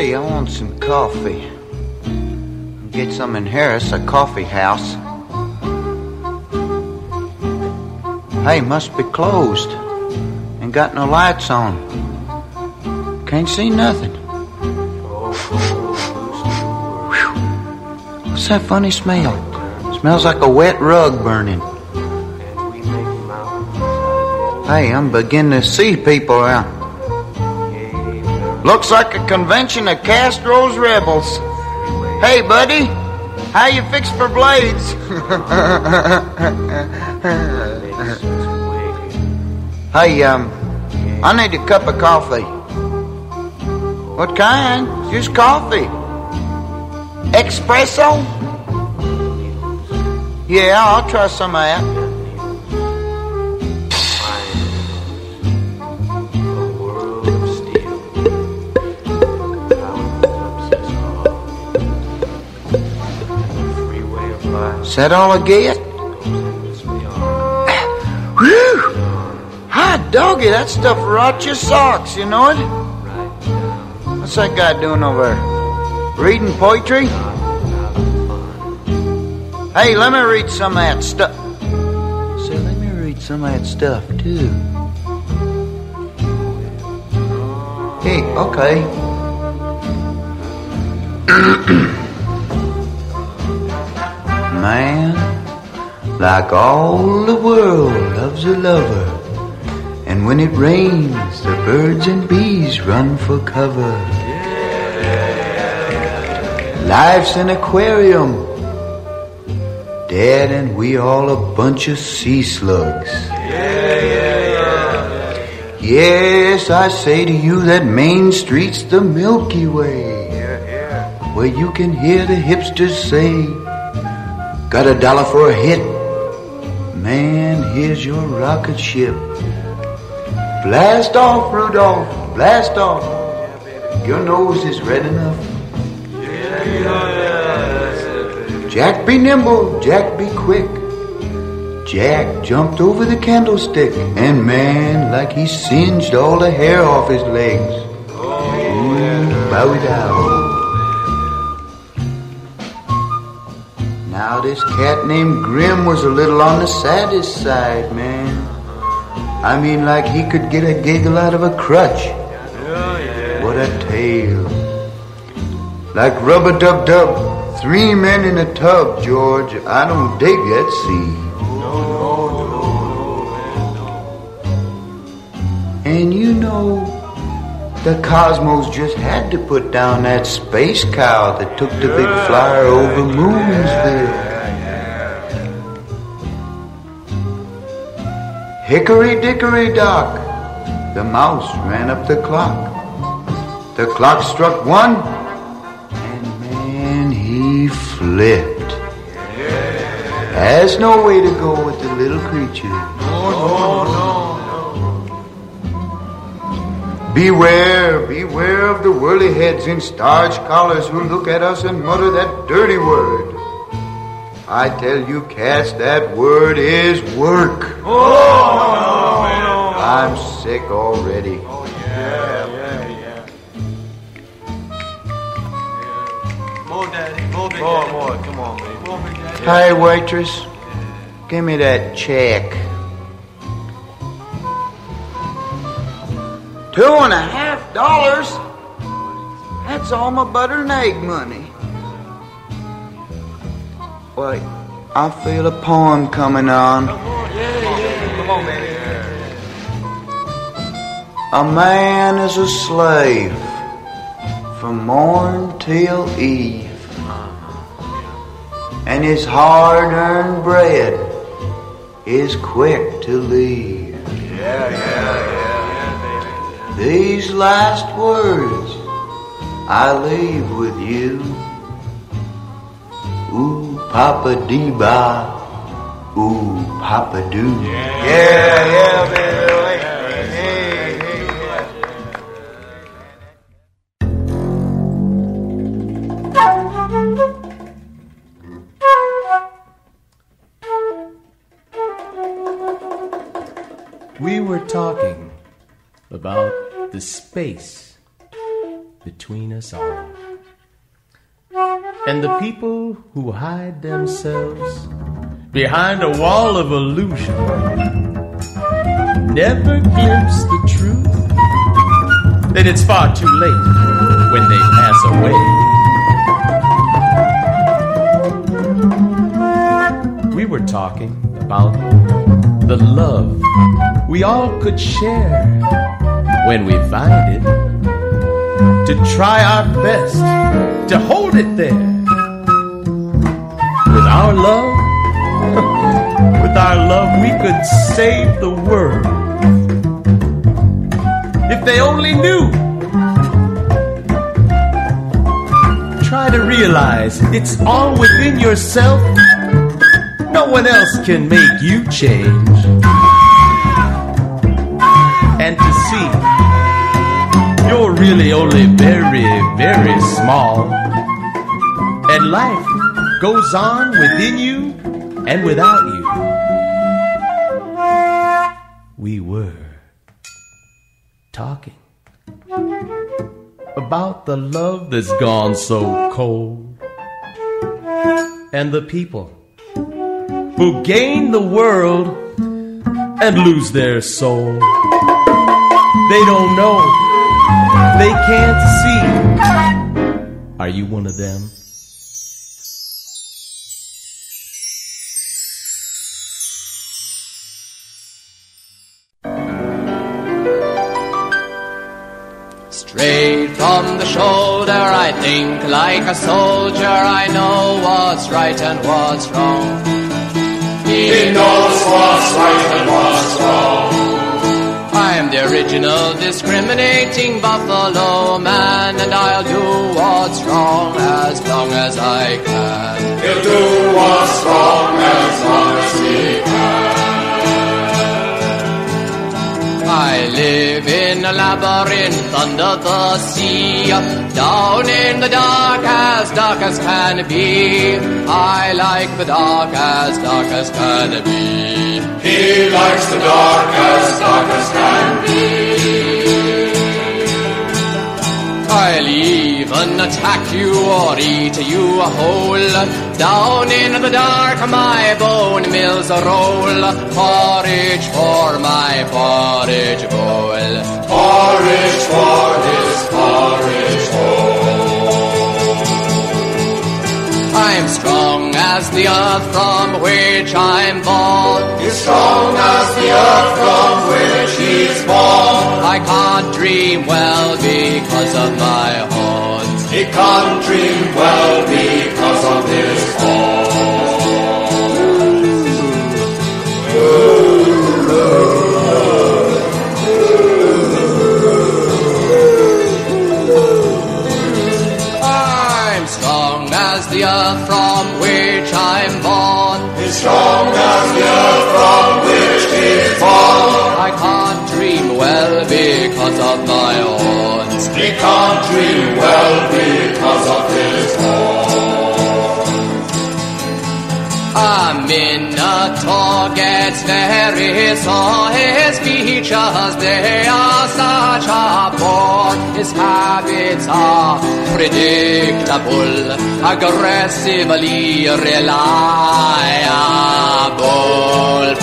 Say, I want some coffee. Get some in Harris, a coffee house. Hey, must be closed. Ain't got no lights on. Can't see nothing. What's that funny smell? Smells like a wet rug burning. Hey, I'm beginning to see people around. Looks like a convention of Castro's rebels. Hey, buddy, how you fixed for blades? Hey, I need a cup of coffee. What kind? Just coffee. Espresso? Yeah, I'll try some of that. Is that all I get? Whew! Hot doggy, that stuff rots your socks, you know it? What's that guy doing over there? Reading poetry? Hey, let me read some of that stuff. Say, let me read some of that stuff, too. Hey, okay. Man, like all the world loves a lover, and when it rains, the birds and bees run for cover. Life's an aquarium, Dad and we all a bunch of sea slugs. Yes, I say to you that Main Street's the Milky Way, where you can hear the hipsters say, got $1 for a hit? Man, here's your rocket ship. Blast off, Rudolph, blast off. Your nose is red enough. Jack be nimble, Jack be quick. Jack jumped over the candlestick, and man, like he singed all the hair off his legs. Ooh, bow down. Now this cat named Grim was a little on the saddest side, man. I mean, like he could get a giggle out of a crutch. What a tale. Like Rub-a-Dub-Dub, 3 men in a tub, George. I don't dig that scene. And you know, the Cosmos just had to put down that space cow that took the big flyer over Moonsville. Hickory dickory dock, the mouse ran up the clock. The clock struck 1, and man, he flipped. There's no way to go with the little creature. No. Beware, beware of the whirly heads in starched collars who look at us and mutter that dirty word. I tell you, cats, that word is work. I'm sick already. More, Daddy. More. Come on, baby. Hey, waitress, give me that check. $2.50? That's all my butter and egg money. Wait, I feel a poem coming on. Come on, baby. A man is a slave from morn till eve, and his hard-earned bread is quick to leave. These last words I leave with you. Ooh, Papa Dee-Ba, ooh, Papa Doo. Yeah, man. We were talking about the space between us all. And the people who hide themselves behind a wall of illusion never glimpse the truth that it's far too late when they pass away. We were talking about the love we all could share when we find it, to try our best to hold it there. With our love, we could save the world. If they only knew. Try to realize it's all within yourself. No one else can make you change. And to see you're really only very, very small. And life goes on within you and without you. We were talking about the love that's gone so cold, and the people who gain the world and lose their soul. They don't know, they can't see. Are you one of them? Straight from the shoulder, I think like a soldier. I know what's right and what's wrong. He knows what's right and what's wrong. I'm the original discriminating buffalo man, and I'll do what's wrong as long as I can. He'll do what's wrong as long as he can. I live in a labyrinth under the sea, down in the dark as can be. I like the dark as can be. He likes the dark as can be. I'll even attack you or eat you whole. Down in the dark my bone mills roll. Porridge for my porridge bowl. Porridge for his porridge bowl. I'm strong as the earth from which I'm born. He's strong as the earth from which he's born. I can't dream well because of my horns. He can't dream well because of his horns. I'm strong as the earth from which I'm born. He's strong as the earth from which he's born. I can't dream well because of my horns. He can't dream well because of his horns. A minotaur gets very sore. His features, they are such a bore. His habits are predictable, aggressively reliable.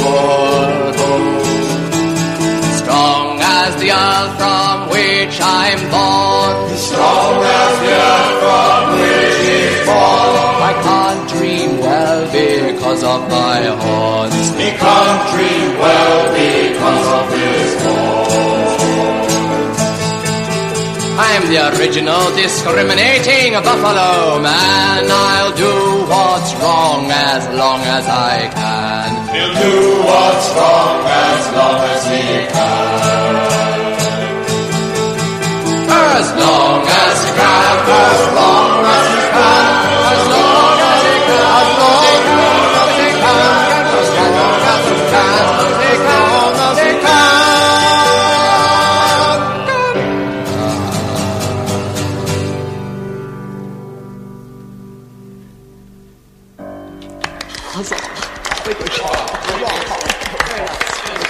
Strong as the earth from which I'm born. Strong as the earth from which he's born. I can't dream well because of my horns. He can't dream well because of his horns. I'm the original discriminating buffalo man. I'll do what's wrong as long as I can. He'll do what's wrong as long as he can. As long as he can, as long as he can, as long as he can, as long as he can, as long as he can, as he can.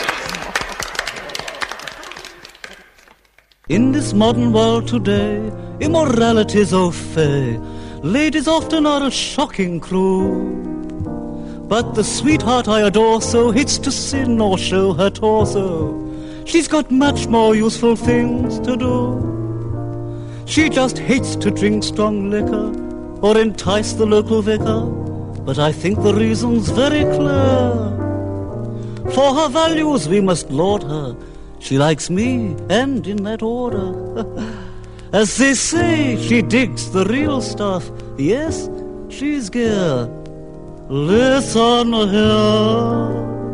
In this modern world today, Immoralities au fait, ladies often are a shocking crew. But the sweetheart I adore so hates to sin or show her torso. She's got much more useful things to do. She just hates to drink strong liquor or entice the local vicar. But I think the reason's very clear. For her values we must laud her. She likes me, and in that order. As they say, she digs the real stuff. Yes, she's gear. Listen here.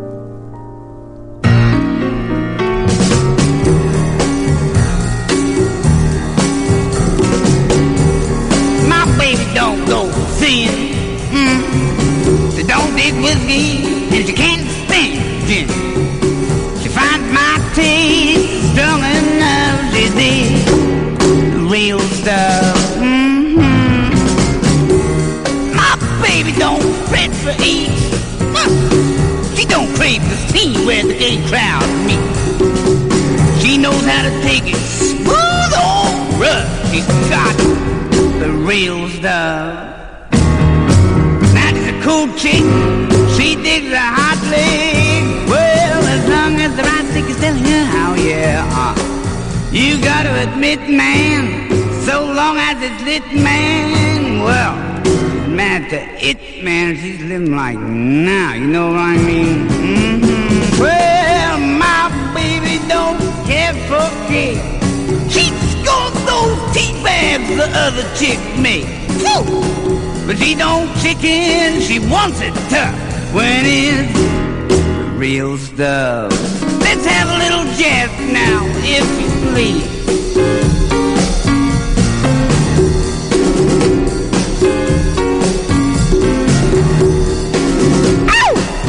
My baby don't go sin. She don't dig whiskey, and she can't stand gin. She finds my taste strong enough to dig real stuff. My baby don't fret for ease. She don't crave the scene where the gay crowd meet. She knows how to take it smooth or rough. She's got the real stuff. Now she's a cool chick. She digs a hot leg. Well, as long as the right stick is telling her how, yeah. You gotta admit, man, so long as it's lit, man, well, mad to it, man, she's living like now, you know what I mean? Well, my baby don't care for cake. She scores those tea bags the other chick make. But she don't chicken, she wants it tough when it's the real stuff. Let's have a little jazz now, if you please. Ow!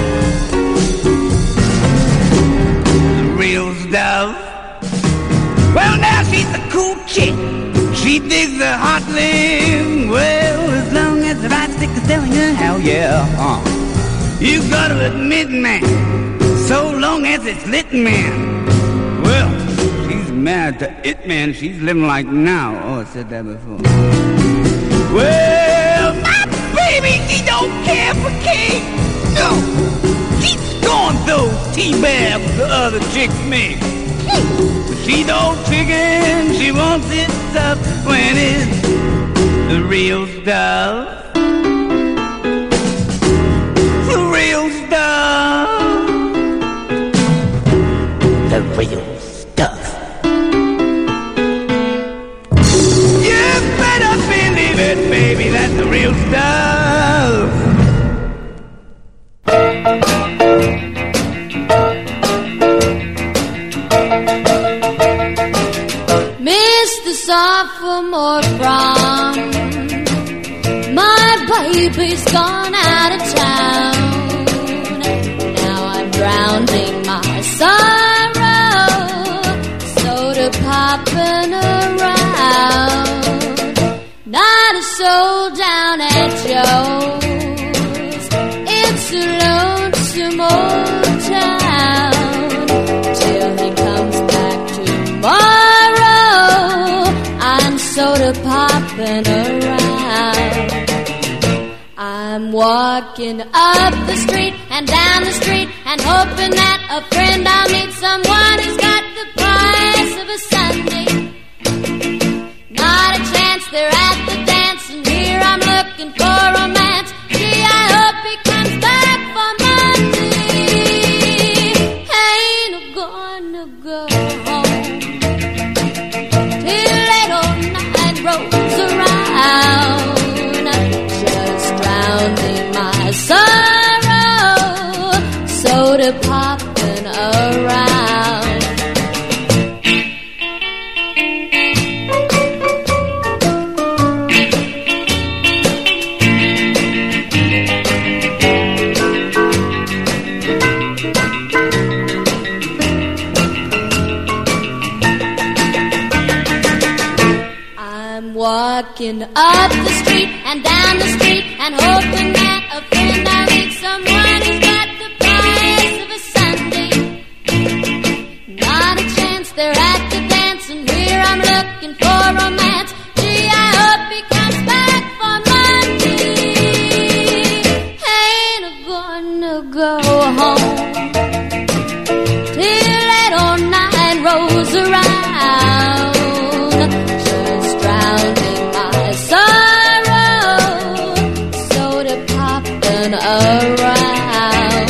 The real stuff. Well, now she's a cool chick. She digs the hot leg. Well, as long as the right stick is telling her how, yeah. You gotta admit, man, so long as it's lit, man. Well, she's mad to it, man. She's living like now. Oh, I said that before. Well, my baby, she don't care for cake. No, she's scorns those tea bags the other chicks make. But she don't chicken, she wants it tough when it's the real stuff. The real stuff. The real stuff. You better believe it, baby, that's the real stuff. Mr. Sophomore prom, my baby's gone out of town. Now I'm drowning my sorrow, soda popping around. Not a soul down at Joe's. It's a lonesome old town till he comes back tomorrow. I'm soda popping around. I'm walking up the street and down the street and hoping that a friend I'll meet, someone who's got the price of a Sunday. Not a chance, they're at the dance, and here I'm looking for romance. Gee, I hope he comes back for Monday. Ain't gonna go home till late old night rolls around, just drowning my sorrow, soda popping around. I'm walking up the street and down the street and hoping that a friend I'll meet, someone who's got the price of a Sunday. Not a chance, they're at the dance, and here I'm looking for romance. Gee, to go home till that old night rolls around. She's drowning my sorrow, soda popping around.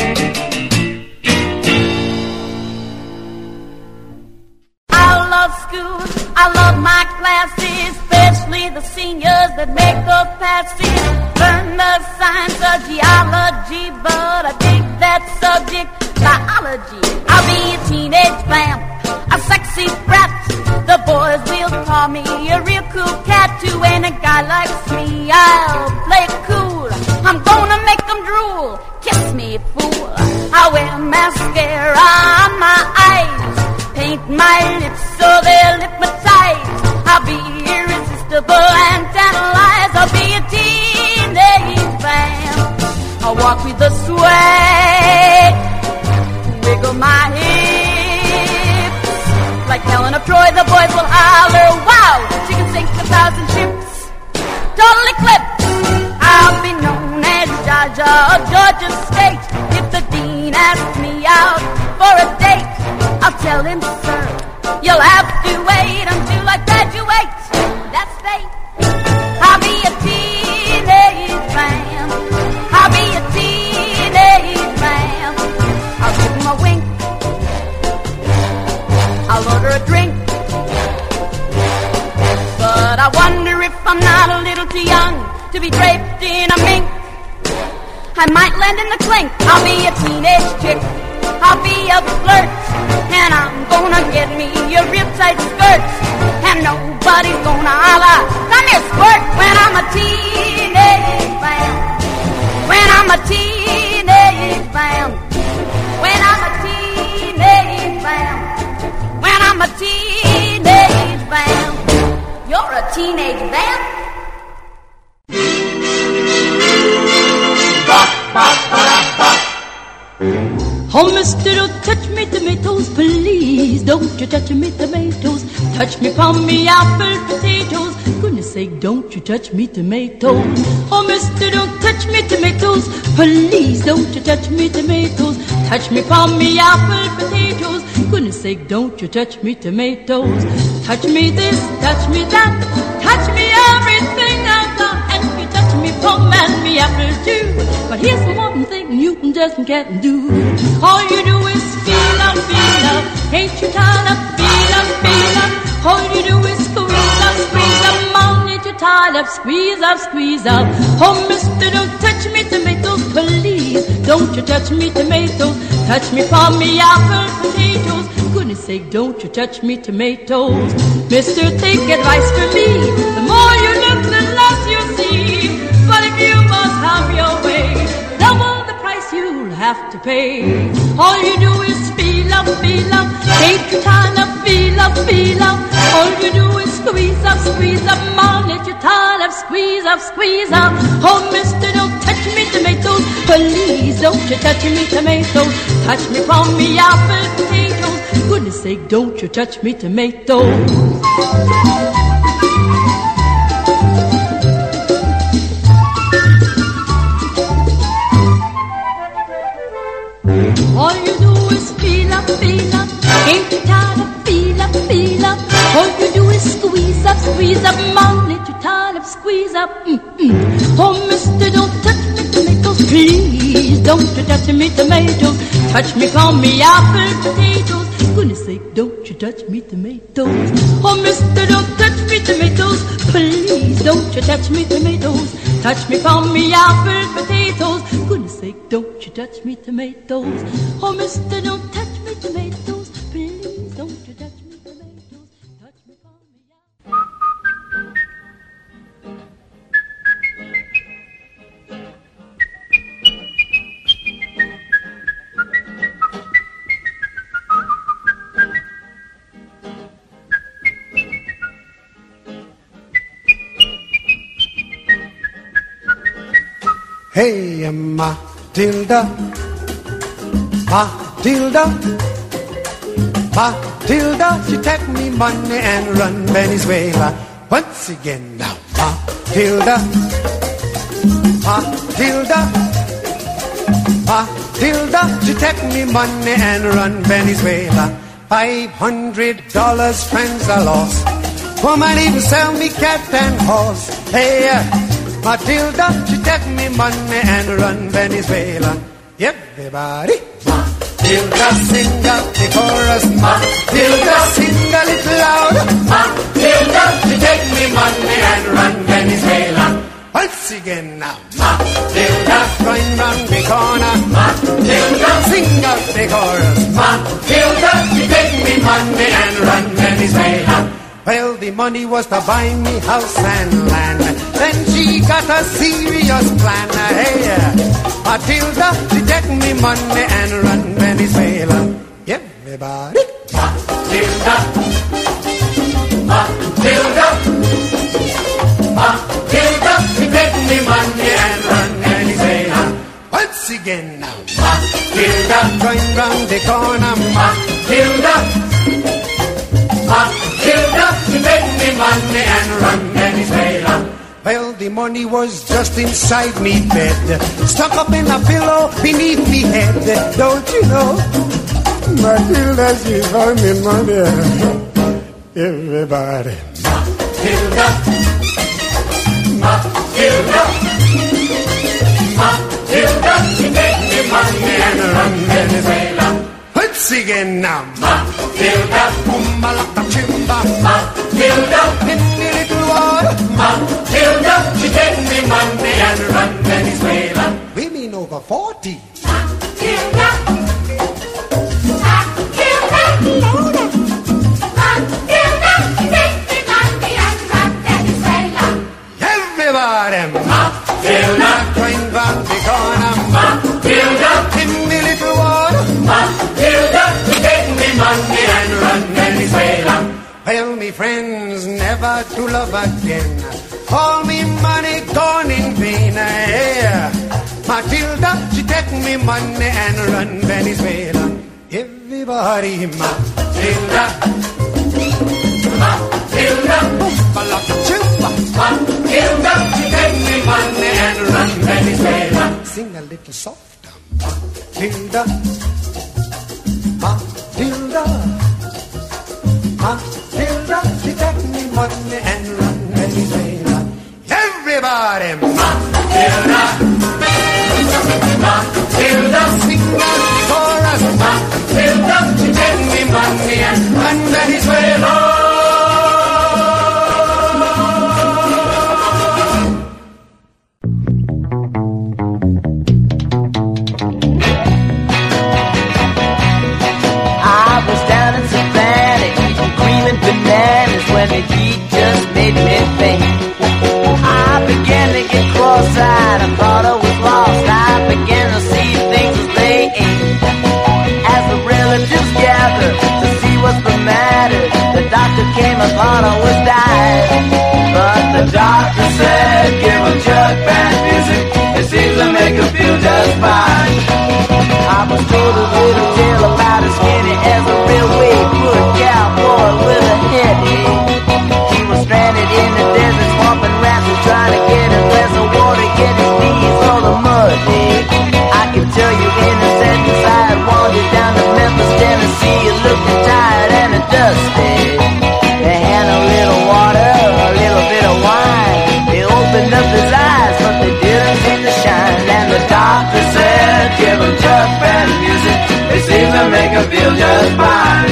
I love school, I love my classes, especially the seniors that make those passes. Learn the science of geology, but I dig that subject, biology. I'll be a teenage vamp, a sexy brat. The boys will call me a real cool cat. To any guy likes me, I'll play it cool. I'm gonna make them drool, kiss me, fool. I'll wear mascara on my eyes, paint my lips so they'll hypnotize. I'll be irresistible and tantalize. I'll be a teenage vamp. I'll walk with a sway, wiggle my hips. Like Helen of Troy, the boys will holler, wow, she can sink 1,000 ships. Total eclipse. I'll be known as Jaja of Georgia State. If the dean asks me out for a date, I'll tell him, sir, you'll have to wait until I graduate. That's fate. I'll be a teenage vamp. I'll be a teenage vamp. I'll give him a wink, I'll order a drink, but I wonder if I'm not a little too young to be draped in a mink. I might land in the clink. I'll be a teenage chick, I'll be a flirt, and I'm gonna get me a real tight skirt, and nobody's gonna holler, come here, squirt, when I'm a teenage vamp. When I'm a teenage vamp. When I'm a teenage vamp. When I'm a teenage vamp. You're a teenage vamp? Oh, mister, don't touch me tomatoes, please. Don't you touch me tomatoes. Touch me palm, me apple, potatoes. Goodness sake, don't you touch me tomatoes. Oh, mister, don't touch me tomatoes, please. Don't you touch me tomatoes. Touch me palm, me apple, potatoes. Goodness sake, don't you touch me tomatoes. Touch me this, touch me that. Touch me everything I've got. And you touch me palm and me apple too. But here's one thing you just can't do. All you do is feel up, feel up. Ain't you tired of feel up, feel up? All you do is squeeze up, squeeze up. Mom, ain't you tired of squeeze up, squeeze up? Oh, mister, don't touch me tomatoes, please. Don't you touch me tomatoes. Touch me for me apple, potatoes. Goodness sake, don't you touch me tomatoes. Mister, take advice from me. The more you look, the less you see. But if you must have your way, double the price you'll have to pay. All you do is feel up, feel up. Ain't you tired of feel up, feel up? All you do is squeeze up, squeeze up. Mom, ain't you tired of squeeze up, squeeze up? Oh, mister, don't touch me tomatoes, please. Don't you touch me tomatoes. Touch me from me apple, potatoes. Goodness sake, don't you touch me tomatoes. All you do is feel up, feel up. Ain't you tired of feel up, feel up? All you do is squeeze up, squeeze up. Mom, ain't you tired of squeeze up? Oh, mister, don't touch me tomatoes, please. Don't you touch me tomatoes. Touch me for me apple, potatoes. Goodness sake, don't you touch me tomatoes. Oh, mister, don't touch me tomatoes, please. Don't you touch me tomatoes. Touch me for me apple, potatoes. Goodness sake, don't you touch me tomatoes. Oh, mister, don't touch me tomatoes, please. Don't you touch me tomatoes. Touch me for me apple. Hey, Matilda, Matilda, Matilda, she take me money and run Venezuela. Once again now, Matilda, Matilda, Matilda. Matilda, she take me money and run Venezuela. $500 friends I lost. Woman even sell me cat and horse. Hey, Matilda, she take me money and run Venezuela. Everybody, Matilda, sing out the chorus. Matilda, sing a little louder. Matilda, she take me money and run Venezuela. Once again now, Matilda, going round the corner. Matilda, sing out the chorus. Matilda, she take me money and run Venezuela. Well, the money was to buy me house and land. Then she got a serious plan. Hey, Matilda, she take me money and run Venezuela. Everybody, Matilda, Matilda, Matilda, she take me money and run Venezuela. Once again now, Matilda, going round the corner. Matilda, Matilda, she take me money and run Venezuela. Well, the money was just inside me bed, stuck up in a pillow beneath me head. Don't you know, Matilda, she found me money. Everybody, Matilda, Matilda, Matilda, she take me money and run Venezuela. Once again now, Matilda, Malaka Chimba, Matilda, in the little water, Matilda, she take me money and run Venezuela. Women over 40. Matilda, Matilda, louder. Matilda, she take me money and run Venezuela. Everybody, Matilda, going round the corner, Matilda, in the little water, Matilda, she take me money and run Venezuela. Well, me friends, never to love again. All me money gone in vain. Yeah. Matilda, she take me money and run Venezuela. Everybody, Matilda, Matilda, Matilda, she take me money and run Venezuela. Sing a little softer, Matilda, Matilda, Matilda, she take me money and run Venezuela. Everybody, Matilda, Matilda, sing out the chorus. Matilda, she take me money and run Venezuela. Bananas when the heat just made me think. I began to get cross-eyed, I thought I was lost. I began to see things as they ain't. As the relatives gathered to see what's the matter, the doctor came and thought I was dying. But the doctor said, give a jug band music, it seems to make her feel just fine. I was told a little tale about as skinny as a railway foot cowboy with a headache. He was stranded in the desert, swamping rats and trying to get a glass of water, get his knees all the muddy. I can tell you in a sentence I had wandered down to Memphis, Tennessee, looking tired and dusty. They had a little water, a little bit of wine. They opened up his eyes, but they didn't seem to shine. And the doctor said, give him jug band music, it seems to make him feel just fine.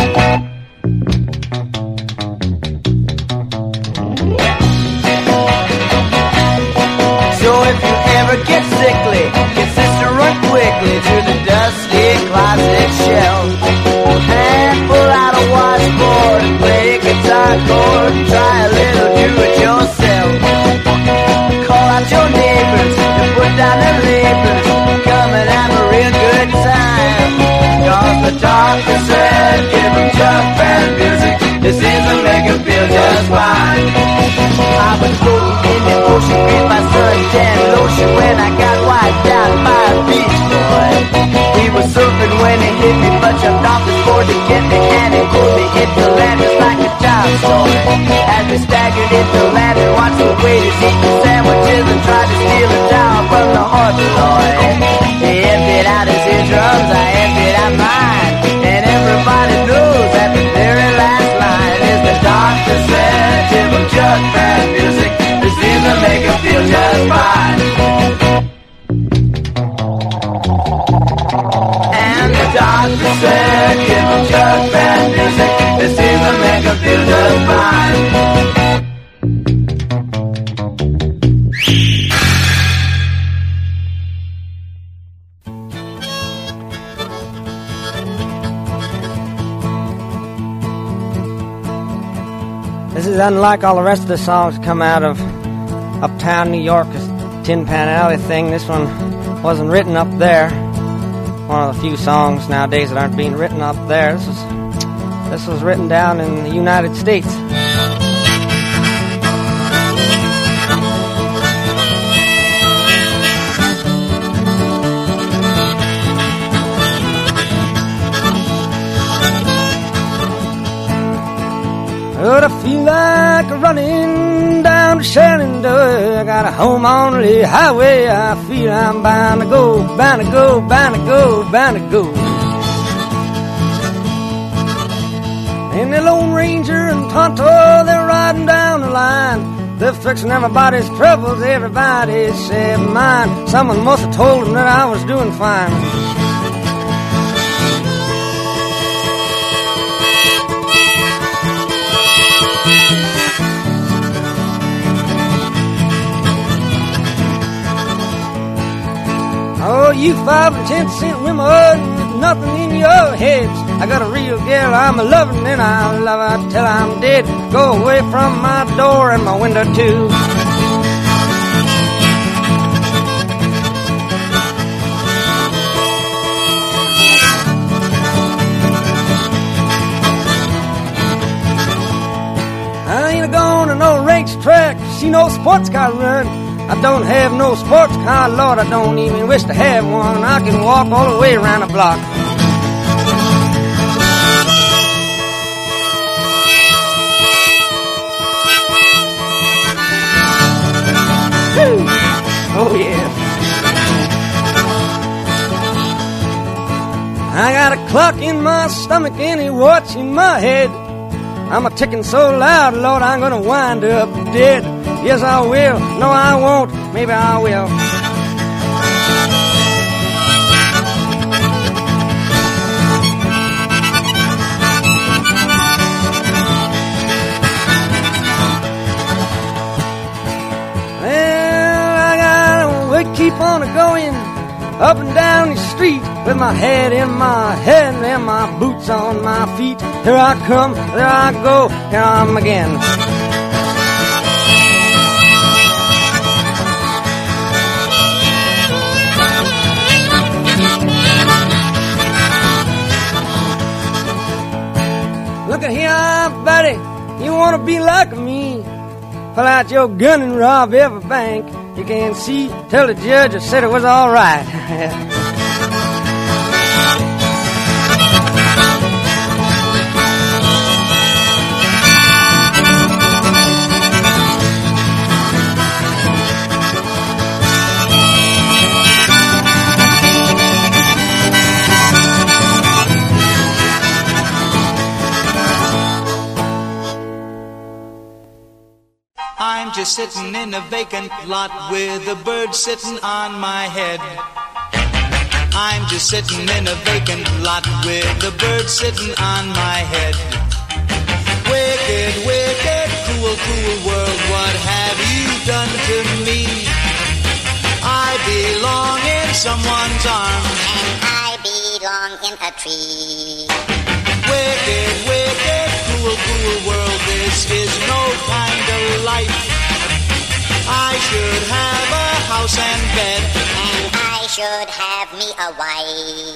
So if you ever get sickly, get sister run quickly to the dusty closet shelf and pull out a washboard and play a guitar chord and try a little do-it-yourself. Call out your neighbors and put down their labors, come and have a real good time. Cause the doctor said, give him jug band music, this seems to make him feel just fine. I was floating in the ocean, green by suntan lotion, when I got wiped out by a beach boy. He was surfing when he hit me, but jumped off his board to get me, and he pulled me into land just like a child's toy. As we staggered into land and watched the waiters eat the sandwiches and tried to steal a towel from the harbor boy. He emptied out his just fine. And the doctor said, give him just bad music, this seems to make him feel just fine. This is unlike all the rest of the songs that come out of Uptown New York, this Tin Pan Alley thing. This one wasn't written up there. One of the few songs nowadays that aren't being written up there. This was written down in the United States. But I feel like running down to Shenandoah. I got a home on the highway. I feel I'm bound to go, bound to go, bound to go, bound to go. And the Lone Ranger and Tonto, they're riding down the line. They're fixing everybody's troubles, everybody said mine. Someone must have told them that I was doing fine. Oh, you 5 and 10 cent women with nothing in your heads. I got a real girl I'm a loving and I love her till I'm dead. Go away from my door and my window too. I ain't going to no racetrack, see no sports car run. I don't have no sports car, Lord, I don't even wish to have one. I can walk all the way around the block. Woo. Oh, yeah. I got a clock in my stomach and a watch in my head. I'm a ticking so loud, Lord, I'm gonna wind up dead. Yes, I will. No, I won't. Maybe I will. Well, I gotta keep on going up and down the street with my head in my head and my boots on my feet. Here I come, there I go, here I am again. Look at here, buddy, you want to be like me? Pull out your gun and rob every bank you can see. Tell the judge I said it was all right. I'm just sitting in a vacant lot with a bird sitting on my head. I'm just sitting in a vacant lot with a bird sitting on my head. Wicked, wicked, cruel, cruel world, what have you done to me? I belong in someone's arms, and I belong in a tree. Wicked, wicked, cruel, cruel world, this is no kind of life. I should have a house and bed, and I should have me a wife.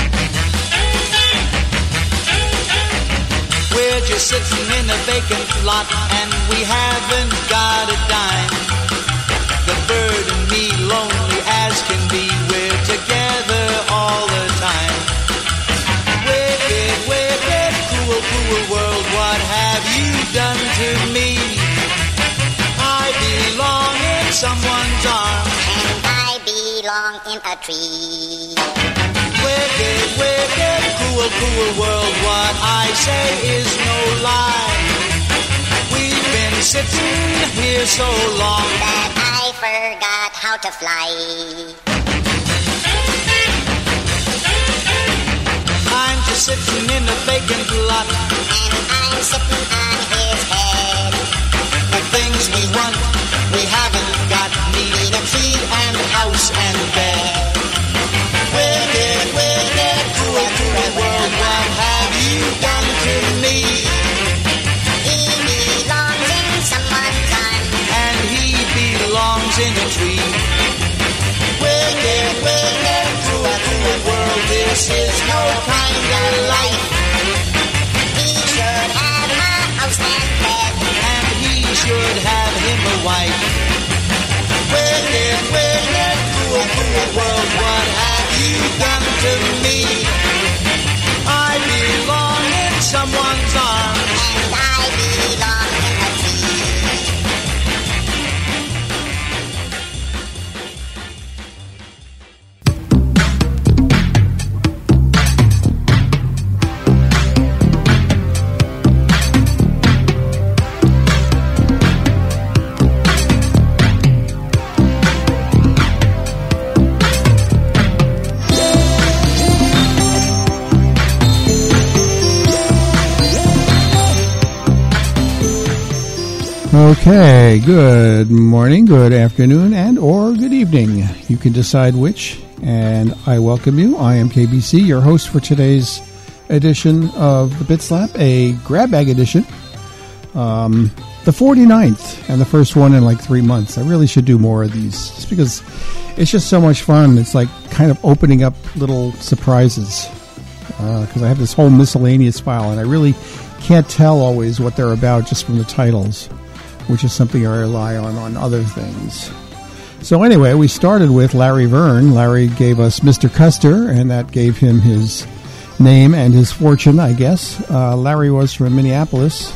We're just sitting in a vacant lot, and we haven't got a dime. The bird and me, lonely as can be, we're together all the time. Wicked, wicked, cruel, cruel world, what have you done to me? I belong in someone's arms, and I belong in a tree. Wicked, wicked, cruel, cruel world, what I say is no lie. We've been sitting here so long that I forgot how to fly. I'm just sitting in a vacant lot, and I'm sitting on his head. The things we want, we haven't got. Need a tree and a house and bed. Wicked, wicked, cruel, cruel world, what have you done to me? He belongs in someone's arms, and he belongs in a tree. Wicked, wicked, cruel, cruel world, this is no kind of life. He should have a house and bed, and he should have him a wife. Wicked, wicked, cruel, cruel world, what have you done to me? I belong in someone's arms, and I belong in a tree. Okay, good morning, good afternoon, and or good evening. You can decide which, and I welcome you. I am KBC, your host for today's edition of the Bit Slap, a grab bag edition. The 49th, and the first one in like 3 months. I really should do more of these, just because it's just so much fun. It's like kind of opening up little surprises, because I have this whole miscellaneous file, and I really can't tell always what they're about just from the titles, which is something I rely on other things. So anyway, we started with Larry Verne. Larry gave us Mr. Custer, and that gave him his name and his fortune, I guess. Larry was from Minneapolis.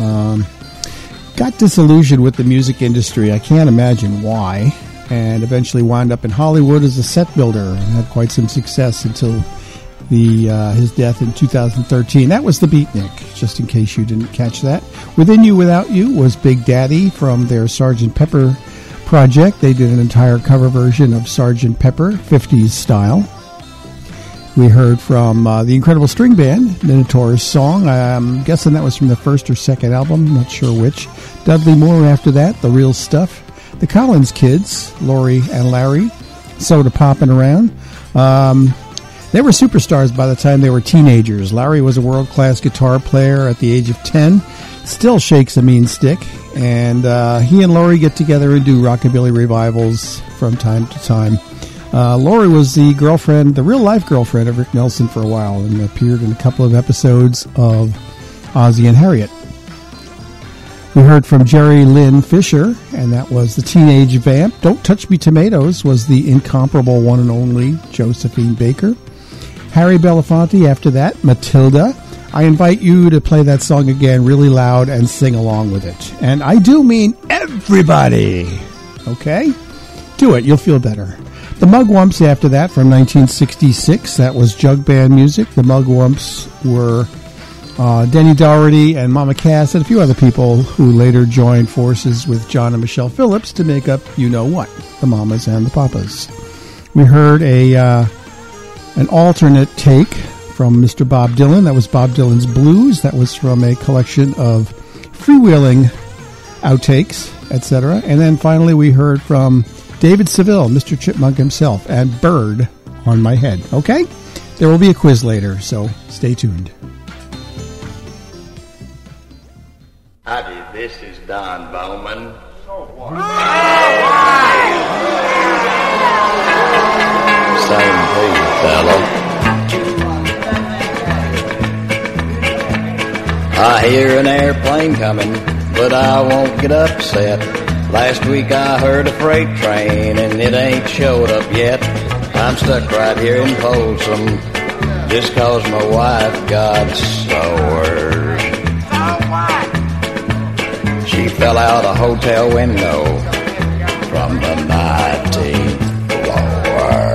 Got disillusioned with the music industry. I can't imagine why. And eventually wound up in Hollywood as a set builder and had quite some success until his death in 2013. That was the Beatnik, just in case you didn't catch that. Within You Without You was Big Daddy from their Sgt. Pepper project. They did an entire cover version of Sgt. Pepper, 50s style. We heard from the Incredible String Band, Minotaur's song. I'm guessing that was from the first or second album, not sure which. Dudley Moore after that, The Real Stuff. The Collins Kids, Lori and Larry, Soda Poppin' Around. They were superstars by the time they were teenagers. Larry was a world-class guitar player at the age of 10, still shakes a mean stick, and he and Lori get together and do rockabilly revivals from time to time. Lori was the girlfriend, the real-life girlfriend of Rick Nelson for a while, and appeared in a couple of episodes of Ozzie and Harriet. We heard from Jerry Lynn Fisher, and that was the Teenage Vamp. Don't Touch Me Tomatoes was the incomparable one and only Josephine Baker. Harry Belafonte after that, Matilda. I invite you to play that song again really loud and sing along with it. And I do mean everybody. Okay? Do it. You'll feel better. The Mugwumps after that from 1966. That was jug band music. The Mugwumps were Denny Doherty and Mama Cass and a few other people who later joined forces with John and Michelle Phillips to make up you know what, the Mamas and the Papas. We heard an alternate take from Mr. Bob Dylan. That was Bob Dylan's Blues. That was from a collection of freewheeling outtakes, etc. And then finally we heard from David Seville, Mr. Chipmunk himself, and Bird on My Head. Okay? There will be a quiz later, so stay tuned. Howdy, this is Don Bowman. Same to you, fella. I hear an airplane coming, but I won't get upset. Last week I heard a freight train, and it ain't showed up yet. I'm stuck right here in Folsom, just 'cause my wife got sore. She fell out a hotel window from the 19th floor.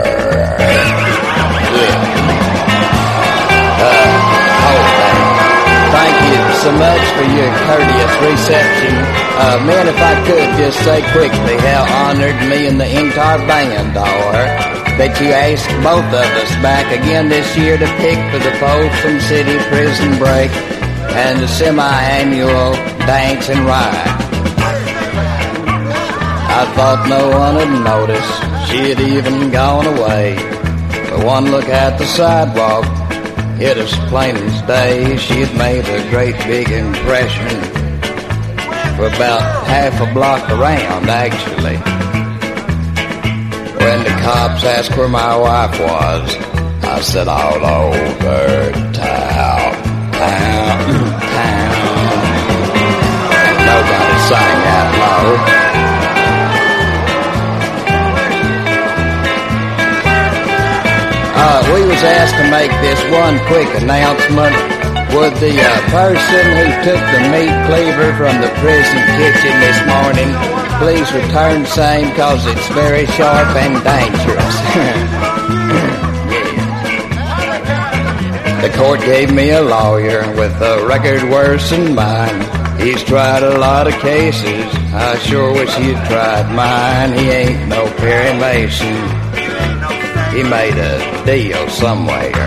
Thank you so much for your courteous reception. Men, if I could just say quickly how honored me and the entire band are that you asked both of us back again this year to pick for the Folsom City Prison Break and the semi-annual Dance and Ride. I thought no one would notice she had even gone away, but one look at the sidewalk hit us plain as day. She had made a great big impression for about half a block around, actually. When the cops asked where my wife was, I said all over town. Nobody sang out loud. We was asked to make this one quick announcement. Would the person who took the meat cleaver from the prison kitchen this morning please return same, cause it's very sharp and dangerous. The court gave me a lawyer with a record worse than mine. He's tried a lot of cases. I sure wish he'd tried mine. He ain't no Perry Mason. He made a deal somewhere.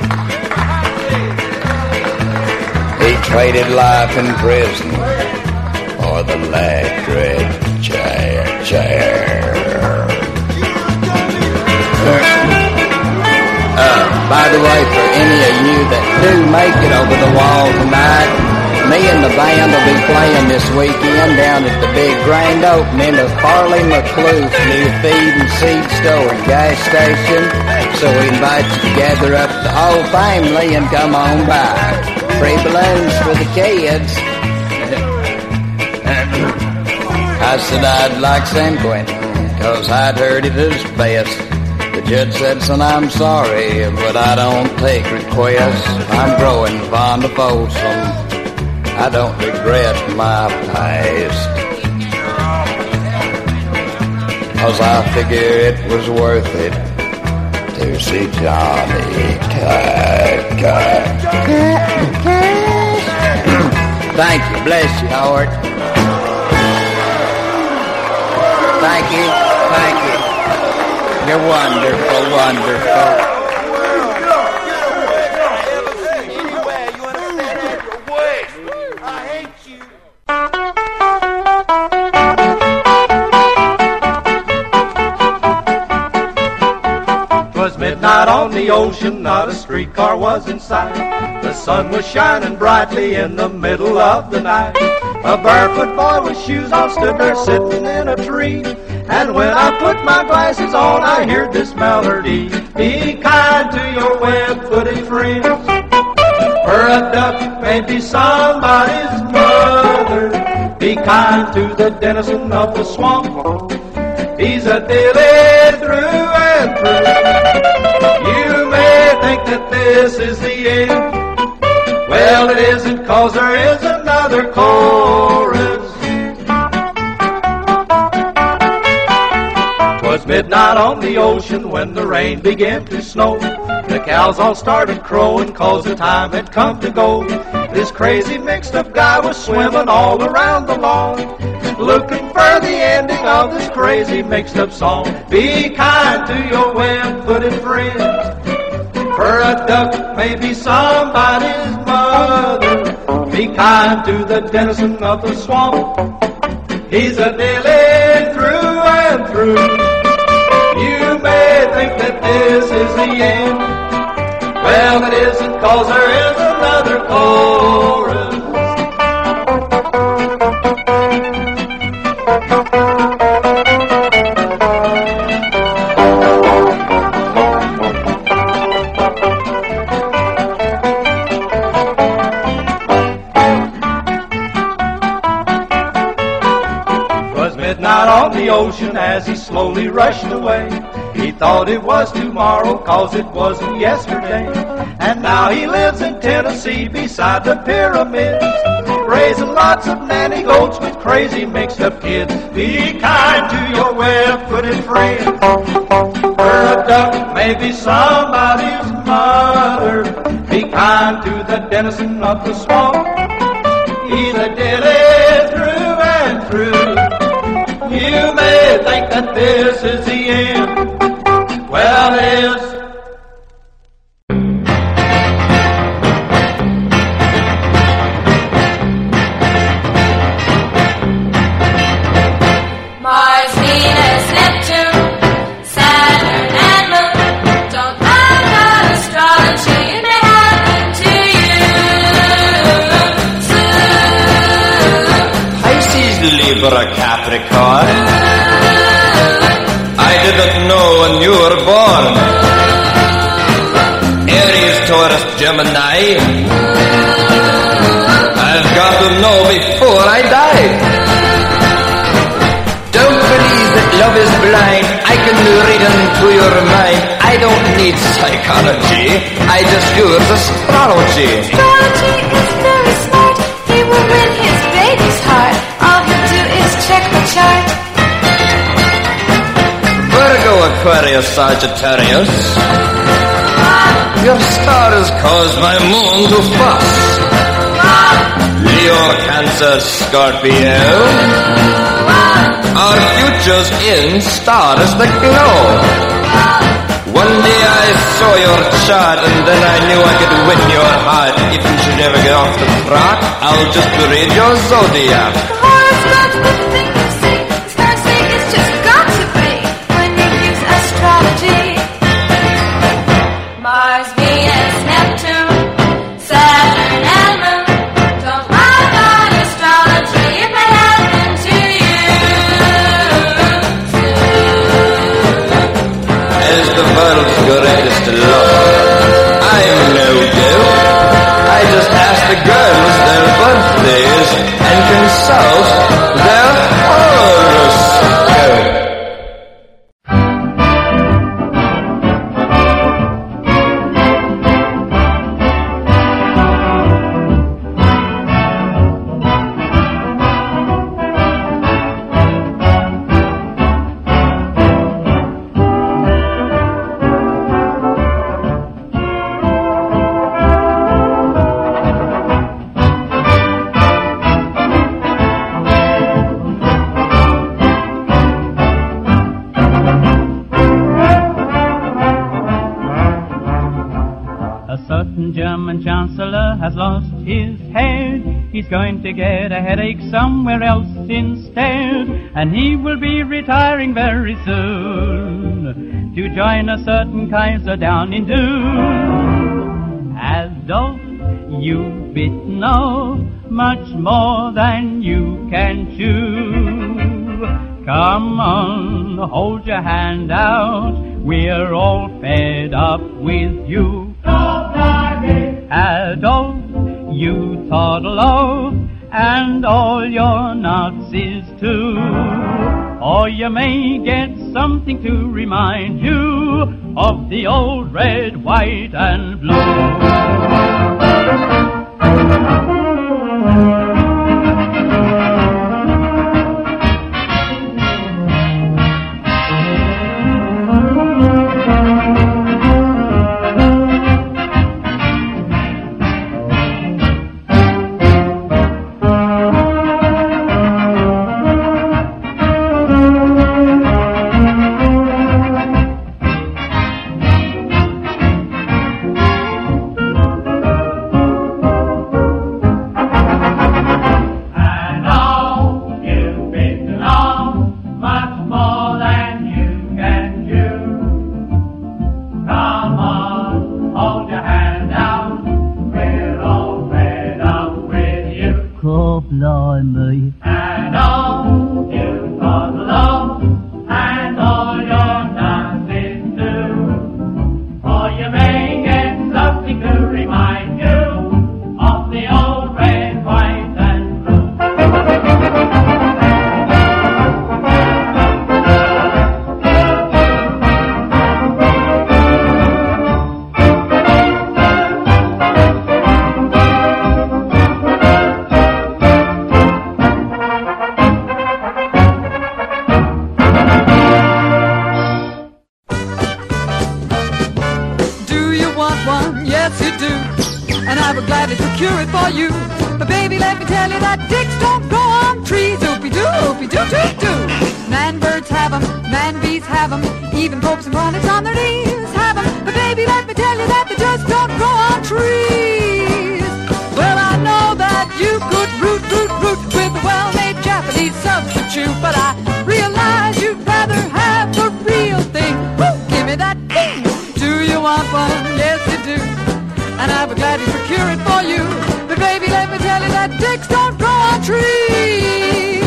He traded life in prison for the electric chair. By the way, for any of you that do make it over the wall tonight, me and the band will be playing this weekend down at the big grand opening of Farley McClue's new feed and seed store and gas station. So we invite you to gather up the whole family and come on by. Free balloons for the kids. I said I'd like San Quentin, cause I'd heard it was best. The judge said, son, I'm sorry, but I don't take requests. I'm growing fond of Folsom. I don't regret my past, cause I figure it was worth it to see Johnny Cash. Thank you. Bless you, Howard. Thank you. Thank you. You're wonderful, wonderful. Midnight on the ocean, not a streetcar was in sight. The sun was shining brightly in the middle of the night. A barefoot boy with shoes on stood there sitting in a tree. And when I put my glasses on, I heard this melody. Be kind to your web-footed friends, for a duck may be somebody's mother. Be kind to the denizen of the swamp. He's a dilly through and through. You may think that this is the end. Well, it isn't, cause there is another chorus. 'Twas midnight on the ocean when the rain began to snow. The cows all started crowing, cause the time had come to go. This crazy mixed-up guy was swimming all around the lawn, looking for the ending of this crazy mixed-up song. Be kind to your web-footed friends, for a duck may be somebody's mother. Be kind to the denizen of the swamp. He's a dilly through and through. You may think that this is the end. Well, it isn't, cause there is another chorus. Midnight on the ocean as he slowly rushed away. He thought it was tomorrow, cause it wasn't yesterday. And now he lives in Tennessee beside the pyramids, raising lots of nanny goats with crazy mixed up kids. Be kind to your web-footed friend, for a duck may be somebody's mother. Be kind to the denizen of the swamp. He's a dilly through and through. You may think that this is the end. Well, it's Mars, Venus, Neptune, Saturn, and Moon. Don't mind about astrology, it may happen to you soon. Pisces, Libra, Capricorn. I didn't know when you were born. Aries, Taurus, Gemini. I've got to know before I die. Don't believe that love is blind. I can read into your mind. I don't need psychology. I just use astrology. Astrology is very smart. He will win his baby's heart. All he'll do is check the chart. Virgo, Aquarius, Sagittarius. Your stars cause my moon to fuss. Leo, Cancer, Scorpio. Our future's in stars that glow. One day I saw your chart and then I knew I could win your heart. If you should ever get off the track, I'll just read your zodiac. Horoscope's the thing you see. Stars say it's just got to be when you use astrology. Mars, Venus, Neptune, Saturn, and Moon. Don't mind about astrology, it may happen to you soon. As the world's greatest love, I'm no good. I just ask the girls their birthdays and consult their horoscope. A certain German chancellor has lost his head. He's going to get a headache somewhere else instead, and he will be retiring very soon to join a certain Kaiser down in Doon. Adolf, you've bitten off much more than you can chew. Come on, hold your hand out. We're all fed up with you. Adolf, you toddle off, and all your Nazis too. Or you may get something to remind you of the old red, white, and blue. blimey. And all you for the love, and all your Nazis too. For you may get something to remind you of the old red, white, and blue. Do you want one? Yes, you do. and I would gladly procure it for you. But baby, let me tell you that dicks don't grow on trees. Oopie-doo, oopie-doo-doo-doo. Man birds have 'em, man bees have 'em, even popes and bonnets on their knees have 'em. But baby, let me tell you that they just don't grow on trees. Well, I know that you could root with a well-made Japanese substitute, but I realize you'd rather have the real thing. Woo, give me that thing. Do you want one? Yes, you do. And I would gladly procure it for you. But baby, let me tell you that dicks don't grow on trees.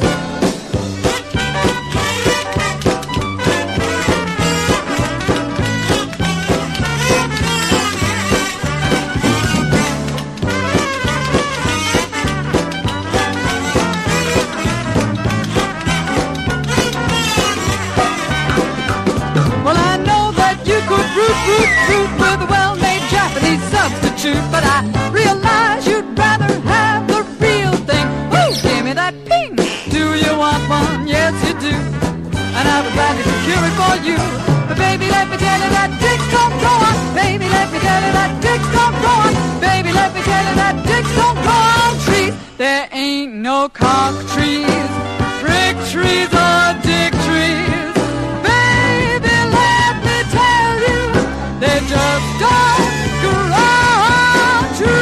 Well, I know that you could root with a well-made Japanese substitute, but I realize you'd rather have the real thing. Woo, give me that ping. Do you want one? Yes, you do. And I would gladly procure it for you. But baby, let me tell you that dicks don't grow on. Baby, let me tell you that dicks don't grow on. Baby, let me tell you that dicks don't grow on trees. There ain't no cock trees, brick trees, or dick trees. Baby, let me tell you, they just don't grow on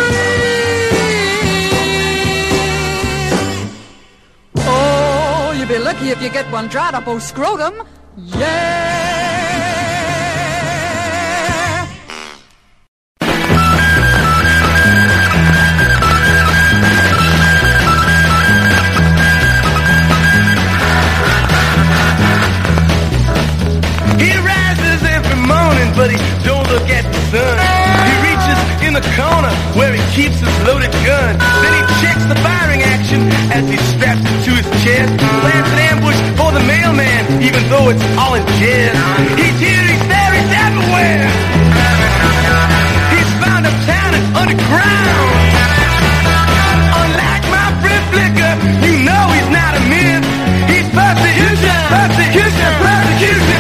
trees. Oh, you'll be lucky if you get one dried up old scrotum. Yeah. He rises every morning, but he don't look at the sun. He reaches in the corner where he keeps his loaded gun. Then he checks the firing action as he straps it to his chest. Plants an ambush for the mailman, even though it's all in jest. He's here, he's there, he's everywhere. He's found uptown and underground. Unlike my friend Flicker, you know he's not a myth. He's persecution, persecution, persecution.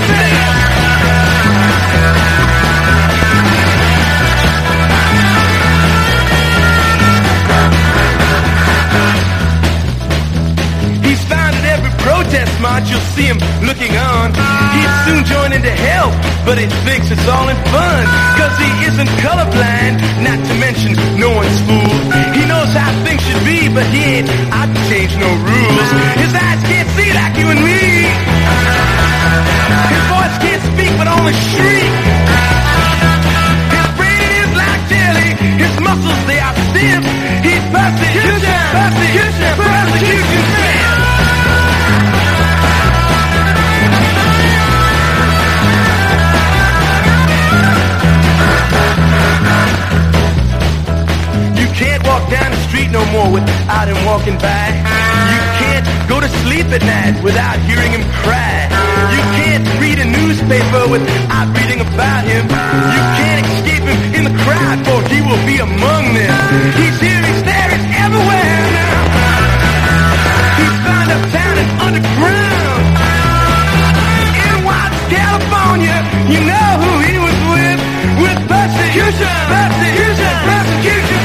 He's found at every protest march, you'll see him looking on. He'd soon join in to help, but he thinks it's all in fun. Cause he isn't colorblind, not to mention no one's fool. He knows how things should be, but he ain't out to change no rules. His eyes can't see like you and me. His voice can't speak but only shriek. His brain is like jelly, his muscles they are stiff. He's persecution, persecution, persecution. You can't walk down the street no more without him walking by. You can't go to sleep at night without hearing him cry. You can't read a newspaper without reading about him. You can't escape him in the crowd, for he will be among them. He's here, he's there, he's everywhere now. He's found uptown and underground. In Watts, California, you know who he was with persecution, persecution, persecution.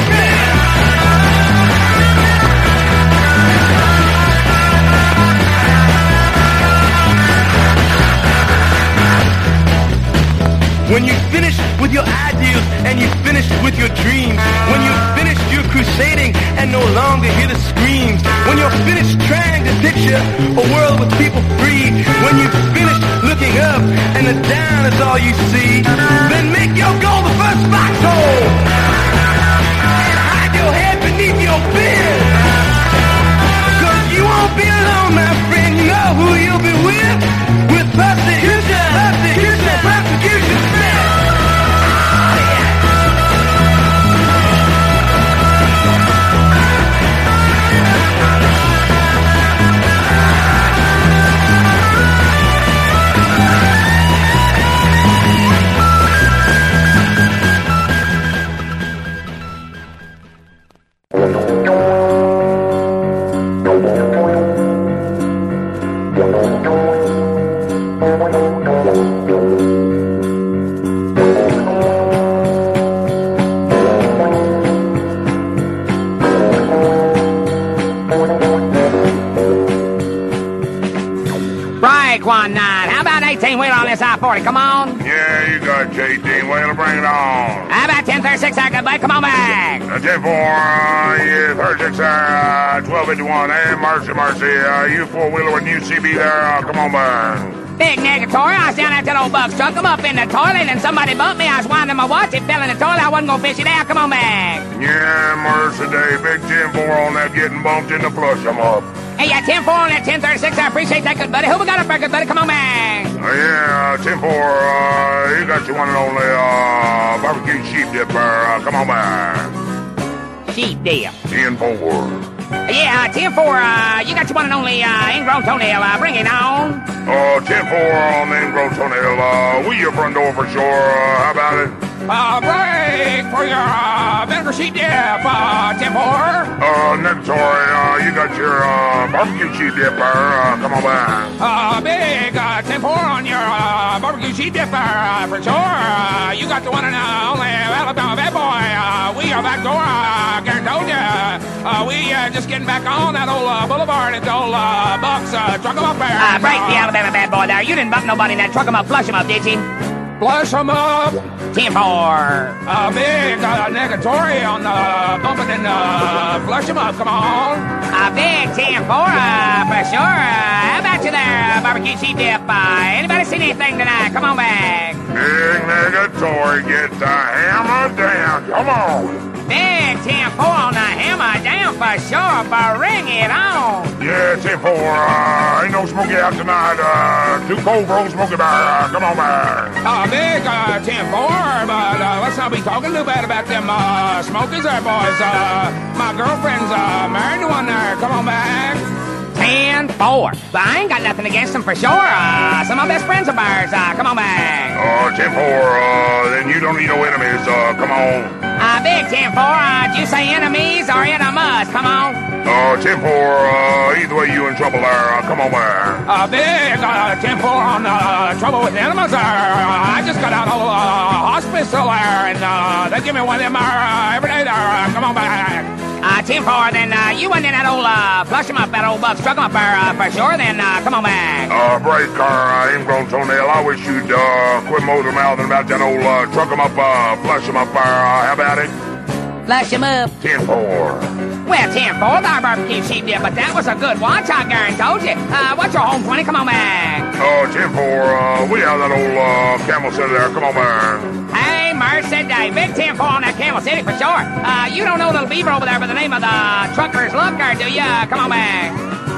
When you finish with your ideals and you finish with your dreams, when you finish your crusading and no longer hear the screams, when you're finished trying to picture a world with people free, when you've finished looking up and the down is all you see, then make your goal the first foxhole and hide your head beneath your bed. Cause you won't be alone, my friend, you know who you'll be with persecution, persecution, persecution. this I-40. Come on. Yeah, you got JD. Well, bring it on. How about 1036 there, good bud? Come on back. 10-4, yeah, 36, 1251. Hey, mercy. You four-wheeler with UCB there. Come on back. Big negatory, I was down at that old Buck's truck. I'm up in the toilet and somebody bumped me. I was winding my watch. It fell in the toilet. I wasn't going to fish it out. Come on back. Yeah, mercy day. Big 10-4 on that getting bumped in the flush. I'm up. Hey, yeah, 10-4 on that 1036. I appreciate that, good buddy. Who we got up there, good buddy? Come on back. Yeah, 10-4. You got your one and only barbecue sheep dip there. Come on back. Sheep dip. 10-4. Yeah, 10-4, you got your one and only ingrown toenail. Bring it on. 10-4 on the ingrown toenail. We your front door for sure. How about it? Break for your vinegar sheep dip. 10-4. Negatory, you got your barbecue sheep dip there. Come on back. Big 10-4 on your barbecue sheep dip for sure. You got the one and only Alabama bad boy. We are back door. Guaranteed you. We just getting back on that old boulevard at the old Bucks. Truck 'em up there. Break the Alabama bad boy there. You didn't bump nobody in that truck 'em up. Flush 'em up, did you? Flush 'em up. 10-4. Big negatory on the bumping and flush 'em up. Come on. Big 10-4 for sure. How about you there, barbecue sheep dip? Anybody seen anything tonight? Come on back. Big negatory, get the hammer down. Come on. Big 10-4 on the hammer down for sure. Bring it on. Yeah, 10-4. Ain't no smoky out tonight. Too cold for old smoky bar. Come on, man. Big 10-4, but let's not be talking too bad about them smokies there, boys. My girlfriend's married to one there. Come on back. 10-4. But I ain't got nothing against them for sure. Some of my best friends of ours. Come on back. 10-4. Then you don't need no enemies. Come on. Big 10-4. Did you say enemies or enemas? Come on. 10-4. Either way, you in trouble there. Come on back. Big 10-4 on trouble with enemas there. I just got out of hospice there, and they give me one of them every day there. Come on back. 10-4, then you went in that old flush 'em up, that old Bucks truck 'em up there for sure, then come on back. Break car, ingrown toenail. I wish you'd quit motor mouthing about that old truck 'em up, flush 'em up there. How about it? Flush 'em up. 10-4. Well, 10-4, our barbecue sheep dip, but that was a good watch, I guarantee you. What's your home 20? Come on back. 10-4, we have that old Camel City there. Come on back. Hey, Mercy Day, big 10-4 on that Camel City for sure. You don't know little beaver over there by the name of the Trucker's Looker, do ya? Come on back.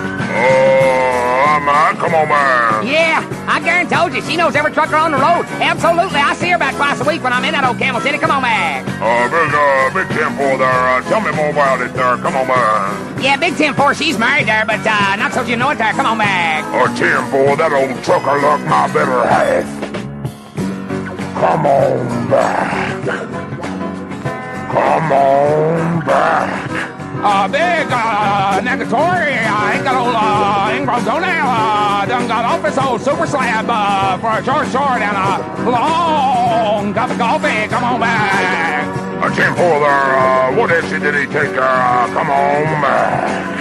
Come on, man. Yeah, I guarantee you, she knows every trucker on the road. Absolutely, I see her about twice a week when I'm in that old Camel City. Come on back. Big 10-4 there. Tell me more about it there. Come on, man. Yeah, big 10-4, she's married there, but not so you know it there. Come on back. 10-4, that old trucker look my better half. Come on back. Come on back. Big negatory, I ain't got old ingrown toenail, done got off this old super slab for a short and a long cup of coffee. Come on back. 10-4 there, what exit did he take there? Come on back.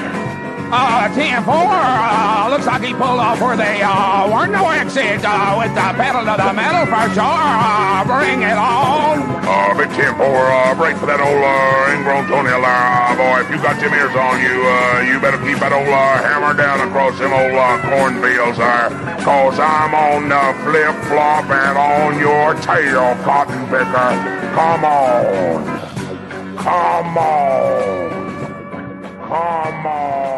10-4, looks like he pulled off where they weren't no exit with the pedal to the metal for sure. Bring it on. Big 10-4, break for that old ingrown toenail there. Boy, if you got them ears on you, you better keep that old hammer down across them old cornfields there. Cause I'm on the flip-flop and on your tail, cotton picker. Come on. Come on. Come on.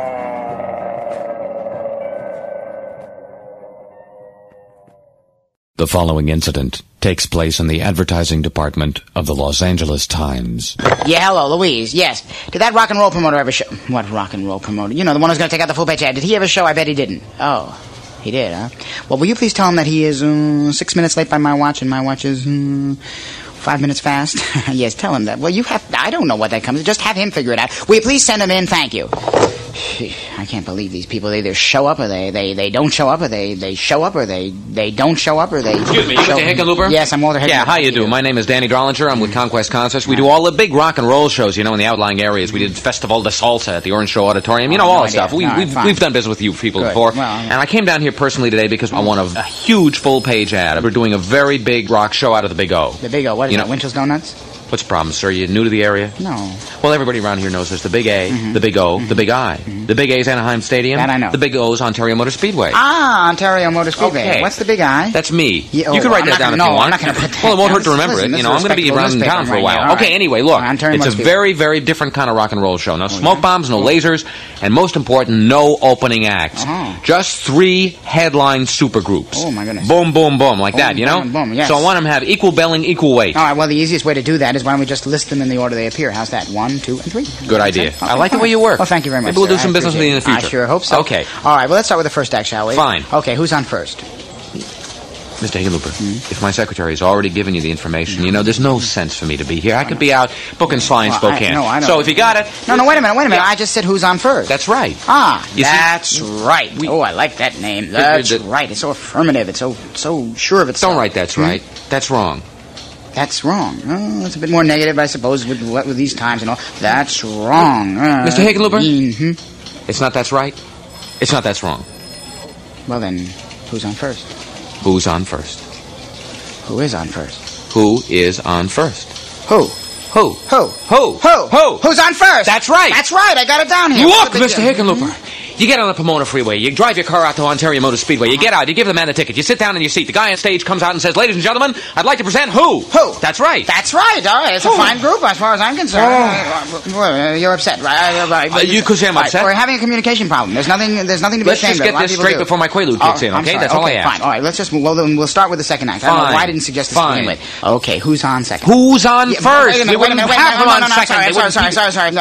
The following incident takes place in the advertising department of the Los Angeles Times. Yeah, hello, Louise. Yes. Did that rock and roll promoter ever show? What rock and roll promoter? You know, the one who's going to take out the full page ad. Did he ever show? I bet he didn't. Oh, he did, huh? Well, will you please tell him that he is 6 minutes late by my watch, and my watch is 5 minutes fast? Yes, tell him that. Well, I don't know what that comes. Just have him figure it out. Will you please send him in? Thank you. I can't believe these people. They either show up or they don't show up, or they show up or they don't show up, or they... Excuse me, Mr. Hickenlooper? Yes, I'm Walter Hickenlooper. Yeah, how you do? My name is Danny Drollinger. I'm with Conquest Concerts. We do all the big rock and roll shows, in the outlying areas. We did Festival de Salsa at the Orange Show Auditorium. All that stuff. We've done business with you people before. Well, yeah. And I came down here personally today because I want a huge full-page ad. We're doing a very big rock show out of the Big O. The Big O? What is that, Winchell's Donuts? What's the problem, sir? You new to the area? No. Well, everybody around here knows there's the Big A, the Big O, the Big I. The Big A's Anaheim Stadium. That I know. The Big O's Ontario Motor Speedway. Ah, Ontario Motor Speedway. Okay. What's the Big I? That's me. Yeah, you can write that down if you want. I'm not going to put that Well, it won't hurt to down. remember Listen, it. I'm going to be around town for a while. Right. Okay, anyway, look. Ontario It's a Motor very, very different kind of rock and roll show. No smoke bombs, no lasers, and most important, no opening acts. Just 3 headline supergroups. Oh, my goodness. Boom, boom, boom, like that, Boom, yes. So I want them to have equal belling, equal weight. All right, well, the easiest way to do that is why don't we just list them in the order they appear. How's that? 1, 2, and 3. Good idea. Okay, I like the way you work. Well, thank you very much. Maybe we'll do sir. some I business with you in the appreciate future. I sure hope so. Okay. All right, well, let's start with the first act, shall we? Fine. Okay, who's on first? Mr. Hickenlooper, if my secretary's already given you the information, there's no sense for me to be here. I could be out booking Sly in Spokane. I know. So if you got it... No, wait a minute. I just said who's on first. That's right. That's right. I like that name. That's right. It's so affirmative. It's so sure of itself. Don't write that's right. That's wrong. That's wrong. Oh, it's a bit more negative, I suppose, with these times and all. That's wrong. Mr. Hickenlooper? Mm-hmm. It's not that's right. It's not that's wrong. Well, then, who's on first? Who's on first? Who is on first? Who is on first? Who? Who's on first? That's right. That's right. I got it down here. Look, Mr. Hickenlooper. You get on the Pomona Freeway, you drive your car out to Ontario Motor Speedway, you get out, you give the man the ticket, you sit down in your seat, the guy on stage comes out and says, "Ladies and gentlemen, I'd like to present who?" Who? That's right. That's right. All right, it's a fine group as far as I'm concerned. You're upset, right? You could say I'm upset. We're having a communication problem. There's nothing to be ashamed of. Let's just get this straight before my Quaalude kicks in, okay? That's all I ask. Fine. All right, we'll start with the second act. I don't know why I didn't suggest this to begin with. Okay, who's on second? Who's on first? Wait a minute. Sorry.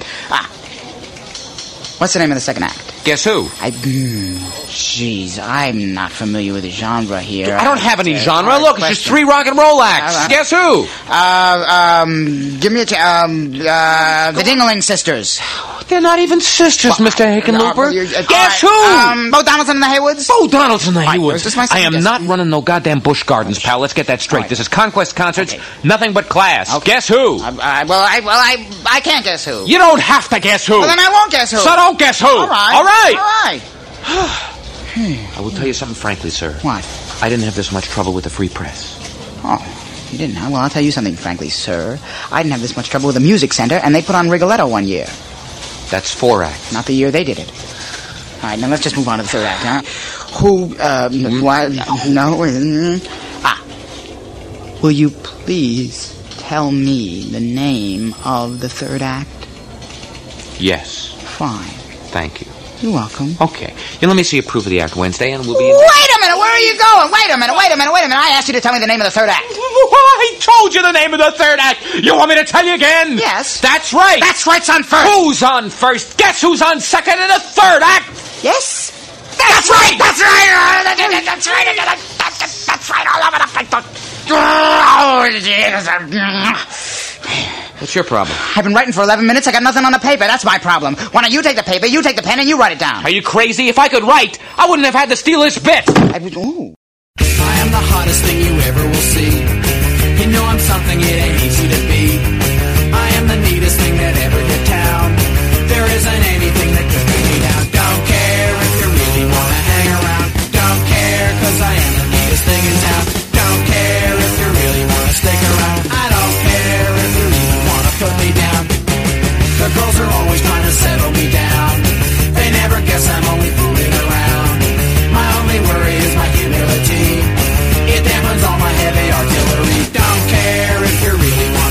What's the name of the second act? Guess who? Jeez, I'm not familiar with the genre here. I don't have any genre. Look, it's just 3 rock and roll acts. Guess who? Give me the Dingling Sisters. They're not even sisters, Mr. Hickenlooper. Guess who? Bo Donaldson and the Haywoods? Bo Donaldson and the Haywoods. I am not running no goddamn Busch Gardens, pal. Let's get that straight. This is Conquest Concerts, nothing but class. Guess who? I can't guess who. You don't have to guess who. Well, then I won't guess who. So don't guess who. All right. I will tell you something frankly, sir. What? I didn't have this much trouble with the free press. Oh, you didn't, huh? Well, I'll tell you something frankly, sir. I didn't have this much trouble with the Music Center, and they put on Rigoletto one year. That's 4 acts. Not the year they did it. All right, now let's just move on to the third act, huh? Will you please tell me the name of the third act? Yes. Fine. Thank you. You're welcome. Okay. Let me see a proof of the act Wednesday, and we'll be... Wait a minute! Where are you going? Wait a minute! I asked you to tell me the name of the third act. I told you the name of the third act! You want me to tell you again? Yes. That's right! That's right's on first! Who's on first? Guess who's on second in the third act? Yes? That's right! That's right! That's right! All over the place! What's your problem? I've been writing for 11 minutes. I got nothing on the paper. That's my problem. Why don't you take the paper, you take the pen, and you write it down? Are you crazy? If I could write, I wouldn't have had to steal this bit. I am the hottest thing you ever will see. You know I'm something it ain't easy to be. I am the neatest thing that ever hit town. There isn't anything that could bring me down. Don't care if you really want to hang around. Don't care, cause I am the neatest thing in town. Don't care if you really want to stick around. I don't care if you even want to put me down. The girls are always trying to settle me down. They never guess I'm only fooling around. My only worry is my humility. It dampens all my heavy artillery. Don't care if you really want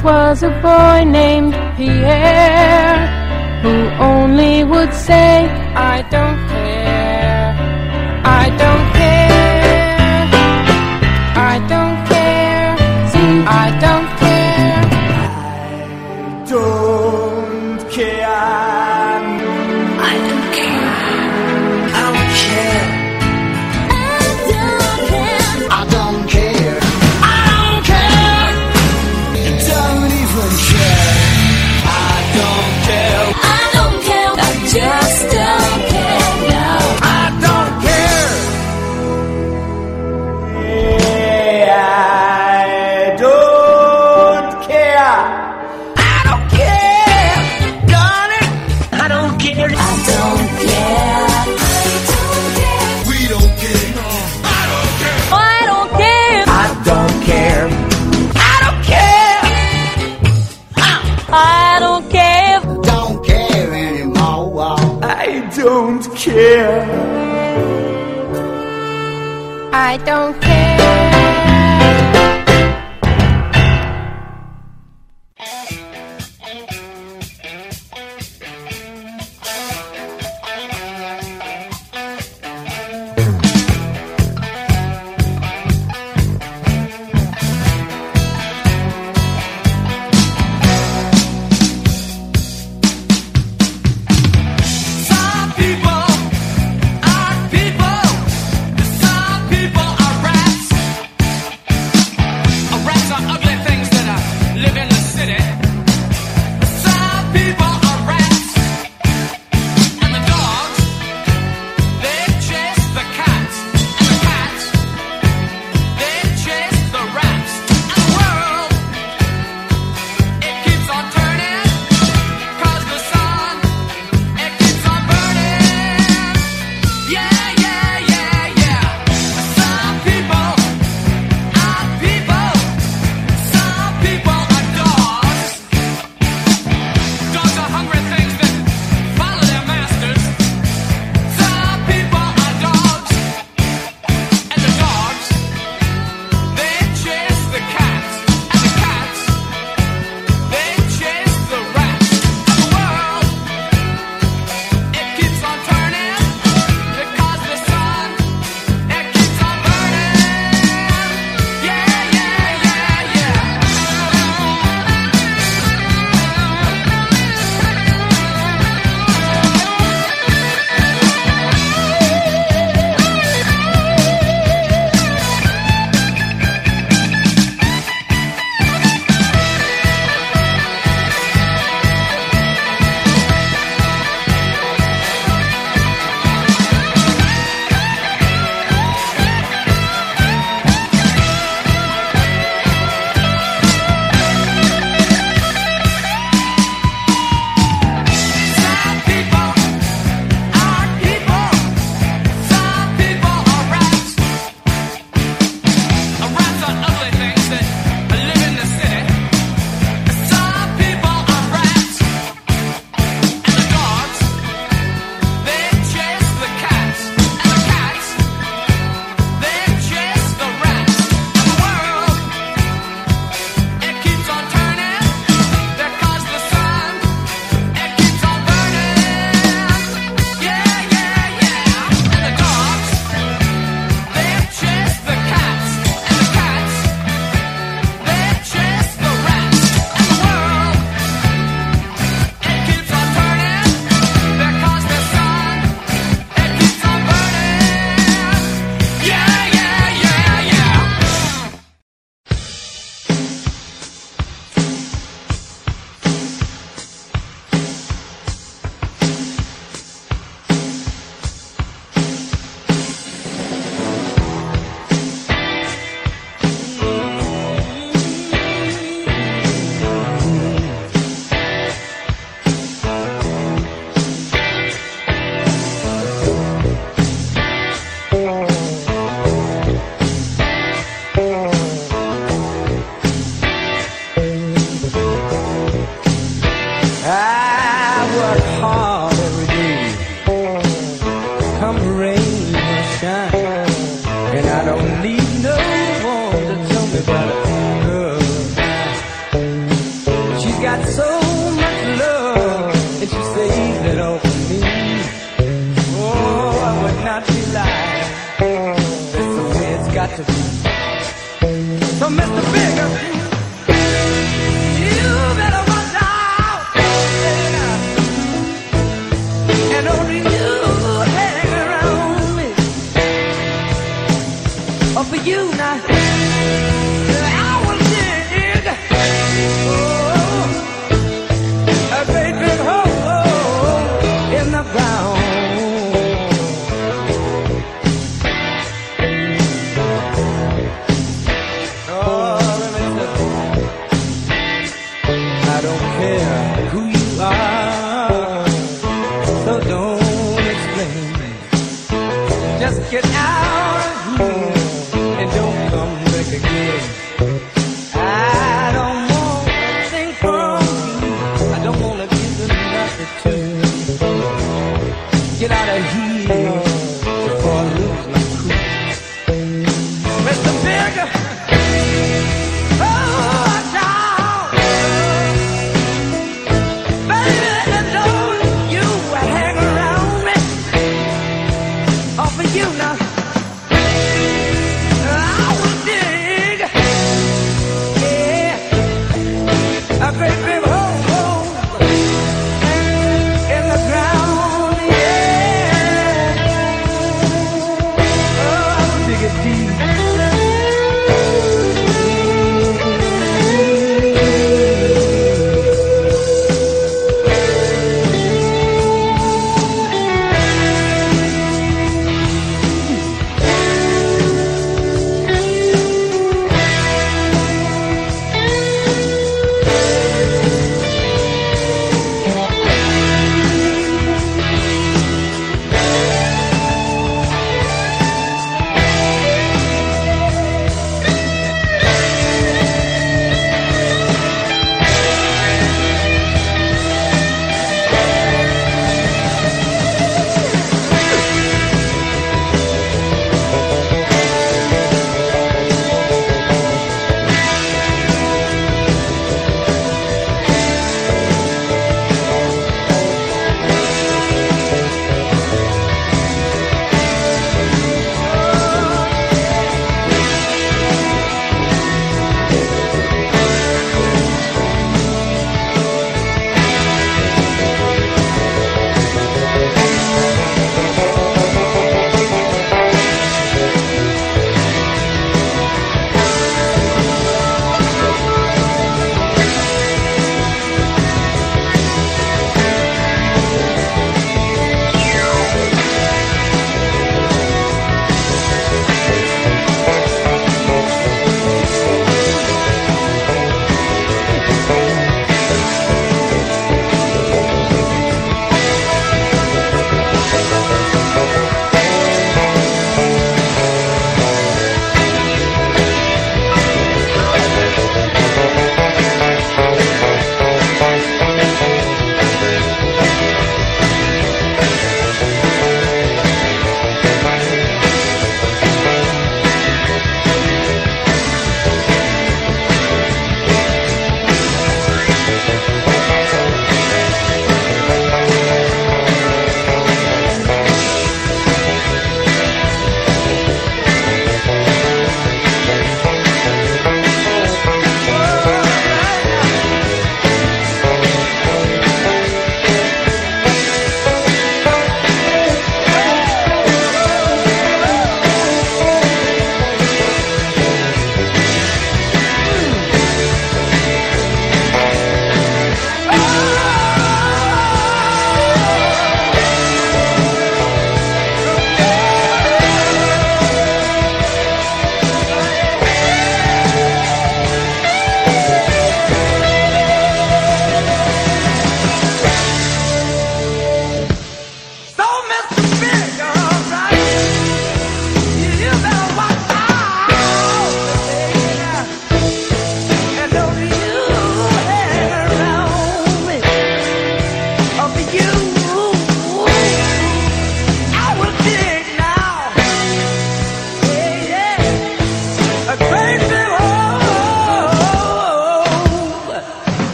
once was a boy named Pierre who only would say, I don't care, I don't care, I don't care, see, I don't care, I don't care, I don't care, I don't care, I don't care, I don't care, don't even care, I don't care, I don't care, I just don't care, no, I don't care, yeah, I don't care, I don't care, darling, I don't care, I don't care, we don't care, I don't care, I don't care, I don't care, I don't care, I don't care, don't care anymore, I don't care, I don't care. some people are people, some people are rats. Rats are ugly things that live in the city. Some people are rats, and the dogs, they chase the cats, and the cats, they chase the rats. And the world, it keeps on turning, 'cause the sun, it keeps on burning. Yeah, yeah, yeah, yeah. Some people are people, some people are dogs. Dogs are hungry things that follow their masters. Some people are dogs, and the dogs, they chase the cats, and the cats, they chase the rats. And the world, it keeps on turning, because the sun, it keeps on burning. Yeah, yeah, yeah, yeah. Some people are people, some people are rats. Rats are ugly things that live in the city. Some people are rats, and the dogs, they chase the cats, and the cats, they chase the rats. And the world, it keeps on turning, because the sun, it keeps on burning. Yeah, yeah, yeah. And the dogs, they chase the cats, and the cats, they chase the rats. And the world, it keeps on turning, because the sun, it keeps on burning. Yeah, yeah, yeah, yeah. I work hard every day, come rain or shine, and I don't need no one to tell me about a good time. so much love that you saved it all for me. Oh, I would not be lying. That's the way it's got to be. So, Mr. Bigger, you better watch out. And only you hang around me. Oh, for you now. Get out of here and don't come back again. I don't want anything from you. I don't want to give them nothing to you. Get out of here before I lose my cool. Mr. Bigger, oh, child, baby, don't you hang around me. Oh, for you now.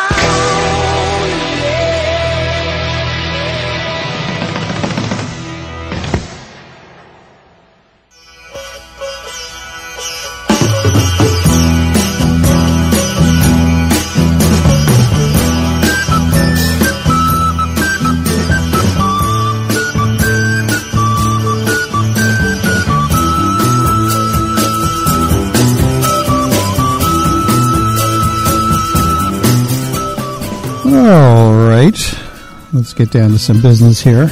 All right, let's get down to some business here.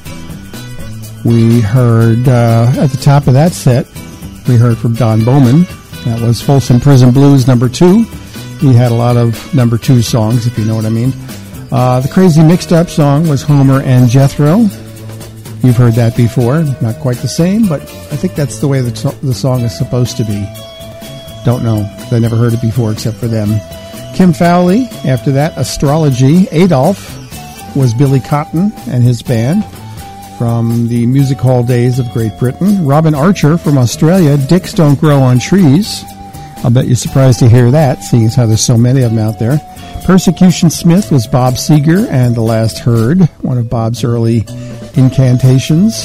We heard at the top of that set, we heard from Don Bowman. That was Folsom Prison Blues number 2. He had a lot of number 2 songs, if you know what I mean. The Crazy Mixed Up song was Homer and Jethro. You've heard that before. Not quite the same, but I think that's the way the song is supposed to be. Don't know. I never heard it before except for them. Kim Fowley, after that, Astrology. Adolf was Billy Cotton and his band from the music hall days of Great Britain. Robin Archer from Australia, Dicks Don't Grow on Trees. I'll bet you're surprised to hear that, seeing as how there's so many of them out there. Persecution Smith was Bob Seger and The Last Herd, one of Bob's early incantations.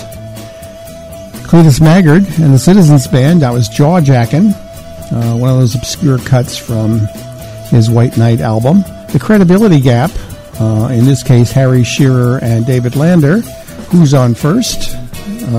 Cletus Maggard and the Citizens Band, that was Jaw Jackin', one of those obscure cuts from his White Knight album. The Credibility Gap, in this case Harry Shearer and David Lander. Who's on first? I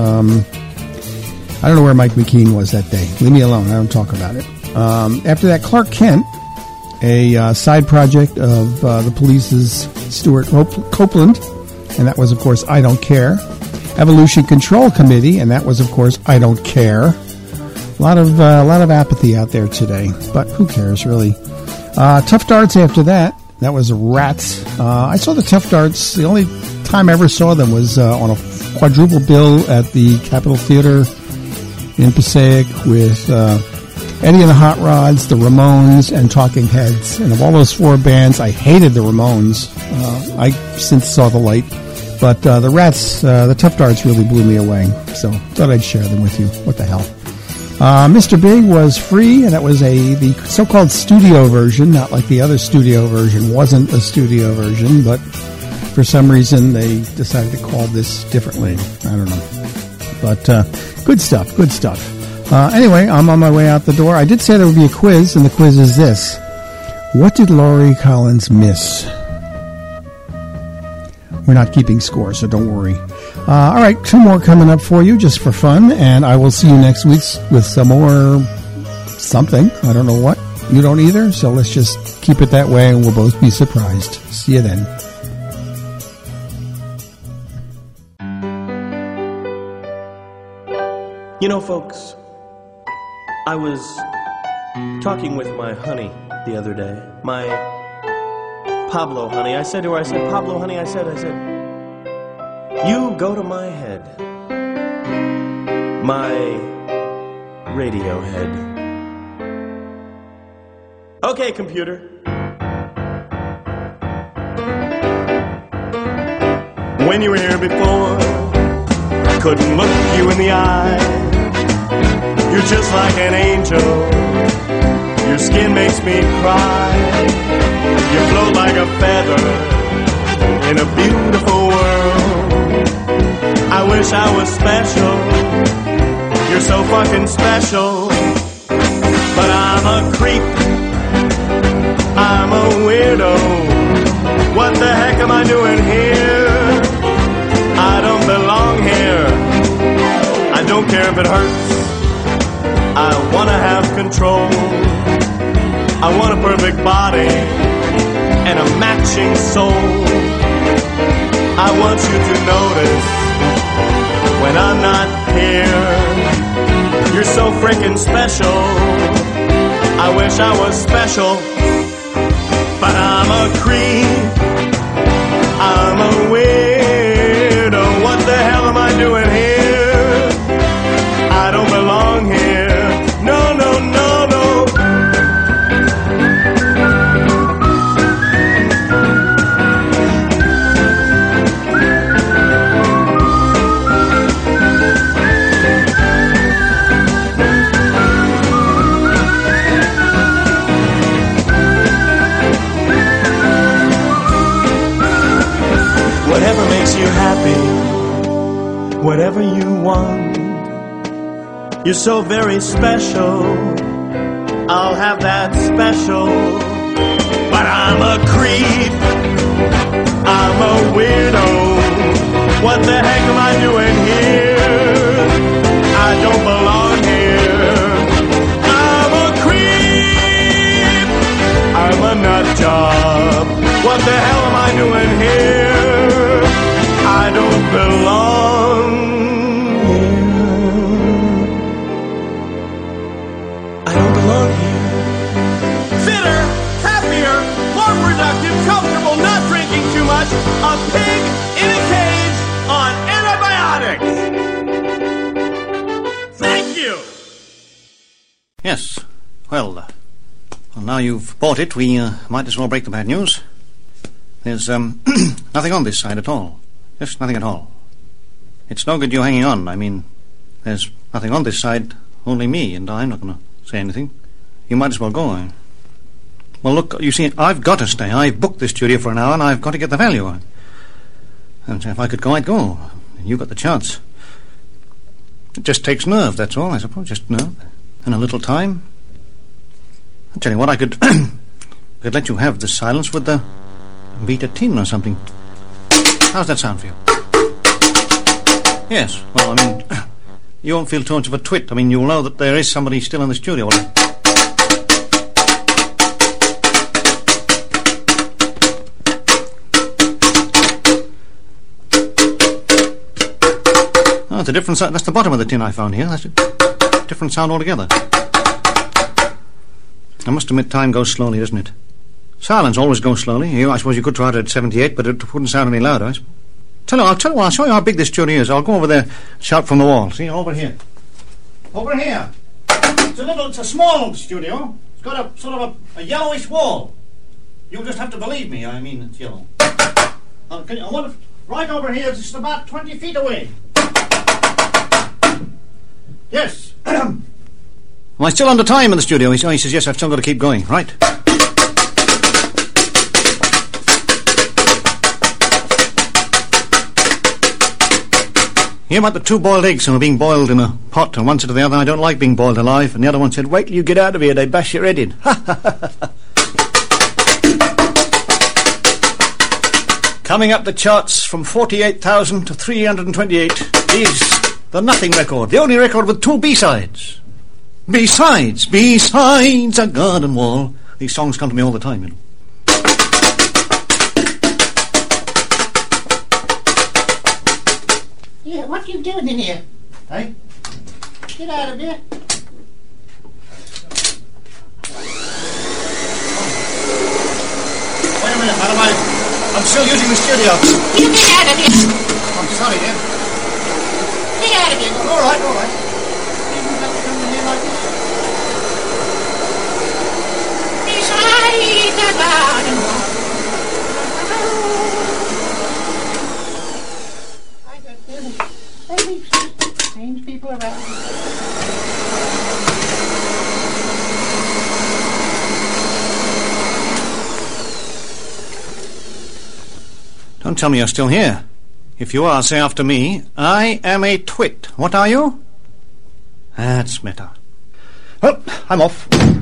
don't know where Mike McKean was that day. Leave me alone. I don't talk about it. After that, Clark Kent, a side project of the Police's Stuart Copeland, and that was, of course, I Don't Care. Evolution Control Committee, and that was, of course, I Don't Care. A lot of apathy out there today, but who cares, really? Tough Darts after that. That was Rats. I saw the Tough Darts. The only time I ever saw them was on a quadruple bill at the Capitol Theater in Passaic with Eddie and the Hot Rods, the Ramones, and Talking Heads. And of all those 4 bands, I hated the Ramones. I since saw the light. But the Rats, the Tough Darts really blew me away. So thought I'd share them with you. What the hell? Mr. Big was Free, and that was the so-called studio version, not like the other studio version wasn't a studio version, but for some reason they decided to call this differently. I don't know. But good stuff, good stuff. Anyway, I'm on my way out the door. I did say there would be a quiz, and the quiz is this. What did Laurie Collins miss? We're not keeping score, so don't worry. All right, 2 more coming up for you just for fun, and I will see you next week with some more something. I don't know what. You don't either, so let's just keep it that way, and we'll both be surprised. See you then. You know, folks, I was talking with my honey the other day, my Pablo honey. I said to her, Pablo honey, I said, you go to my head, my radio head. Okay, computer. When you were here before, I couldn't look you in the eye. You're just like an angel. Your skin makes me cry. You float like a feather in a beautiful world. I wish I was special. You're so fucking special. But I'm a creep. I'm a weirdo. What the heck am I doing here? I don't belong here. I don't care if it hurts. I wanna have control. I want a perfect body and a matching soul. I want you to notice when I'm not here. You're so freaking special. I wish I was special, but I'm a creep. I'm a weirdo. What the hell am I doing here? I don't belong here. No, no, no, no. whatever you want. You're so very special, I'll have that special. But I'm a creep, I'm a weirdo. What the heck am I doing here? I don't belong here. I'm a creep, I'm a nut job. What the hell am I doing here? I don't belong here. I don't belong here. Fitter, happier, more productive, comfortable, not drinking too much. A pig in a cage on antibiotics. Thank you. Yes. Well, now you've bought it, we might as well break the bad news. There's nothing on this side at all. Just nothing at all. It's no good you hanging on. I mean, there's nothing on this side, only me, and I'm not going to say anything. You might as well go. Well, look, you see, I've got to stay. I've booked this studio for an hour, and I've got to get the value. And if I could go, I'd go. You got the chance. It just takes nerve, that's all, I suppose. Just nerve. And a little time. I'll tell you what, I could could let you have the silence with the Vita tin or something. How's that sound for you? Yes, well, I mean, you won't feel too much of a twit. I mean, you'll know that there is somebody still in the studio. Oh, it's a different sound. That's the bottom of the tin I found here. That's a different sound altogether. I must admit, time goes slowly, doesn't it? Silence always goes slowly. I suppose you could try it at 78, but it wouldn't sound any louder. I'll tell you what, I'll show you how big this studio is. I'll go over there and shout from the wall. See, over here. Over here. It's a small studio. It's got a sort of a yellowish wall. You'll just have to believe me. I mean, it's yellow. Right over here, it's about 20 feet away. Yes. Am I still under time in the studio? He says, yes, I've still got to keep going. Right. Hear about the 2 boiled eggs who are being boiled in a pot, and one said to the other, I don't like being boiled alive, and the other one said, wait till you get out of here, they bash your head in. Coming up the charts from 48,000 to 328 is the Nothing record, the only record with 2 B-sides. Besides a garden wall. These songs come to me all the time, you know. Yeah, what are you doing in here? Hey? Get out of here. Wait a minute, madam. I'm still using the studio. You get out of here. I'm sorry, dear. Get out of here. All right. You don't have to come in here like this. Beside the garden wall. I got really strange people around. Don't tell me you're still here. If you are, say after me, I am a twit. What are you? That's better. Well, I'm off.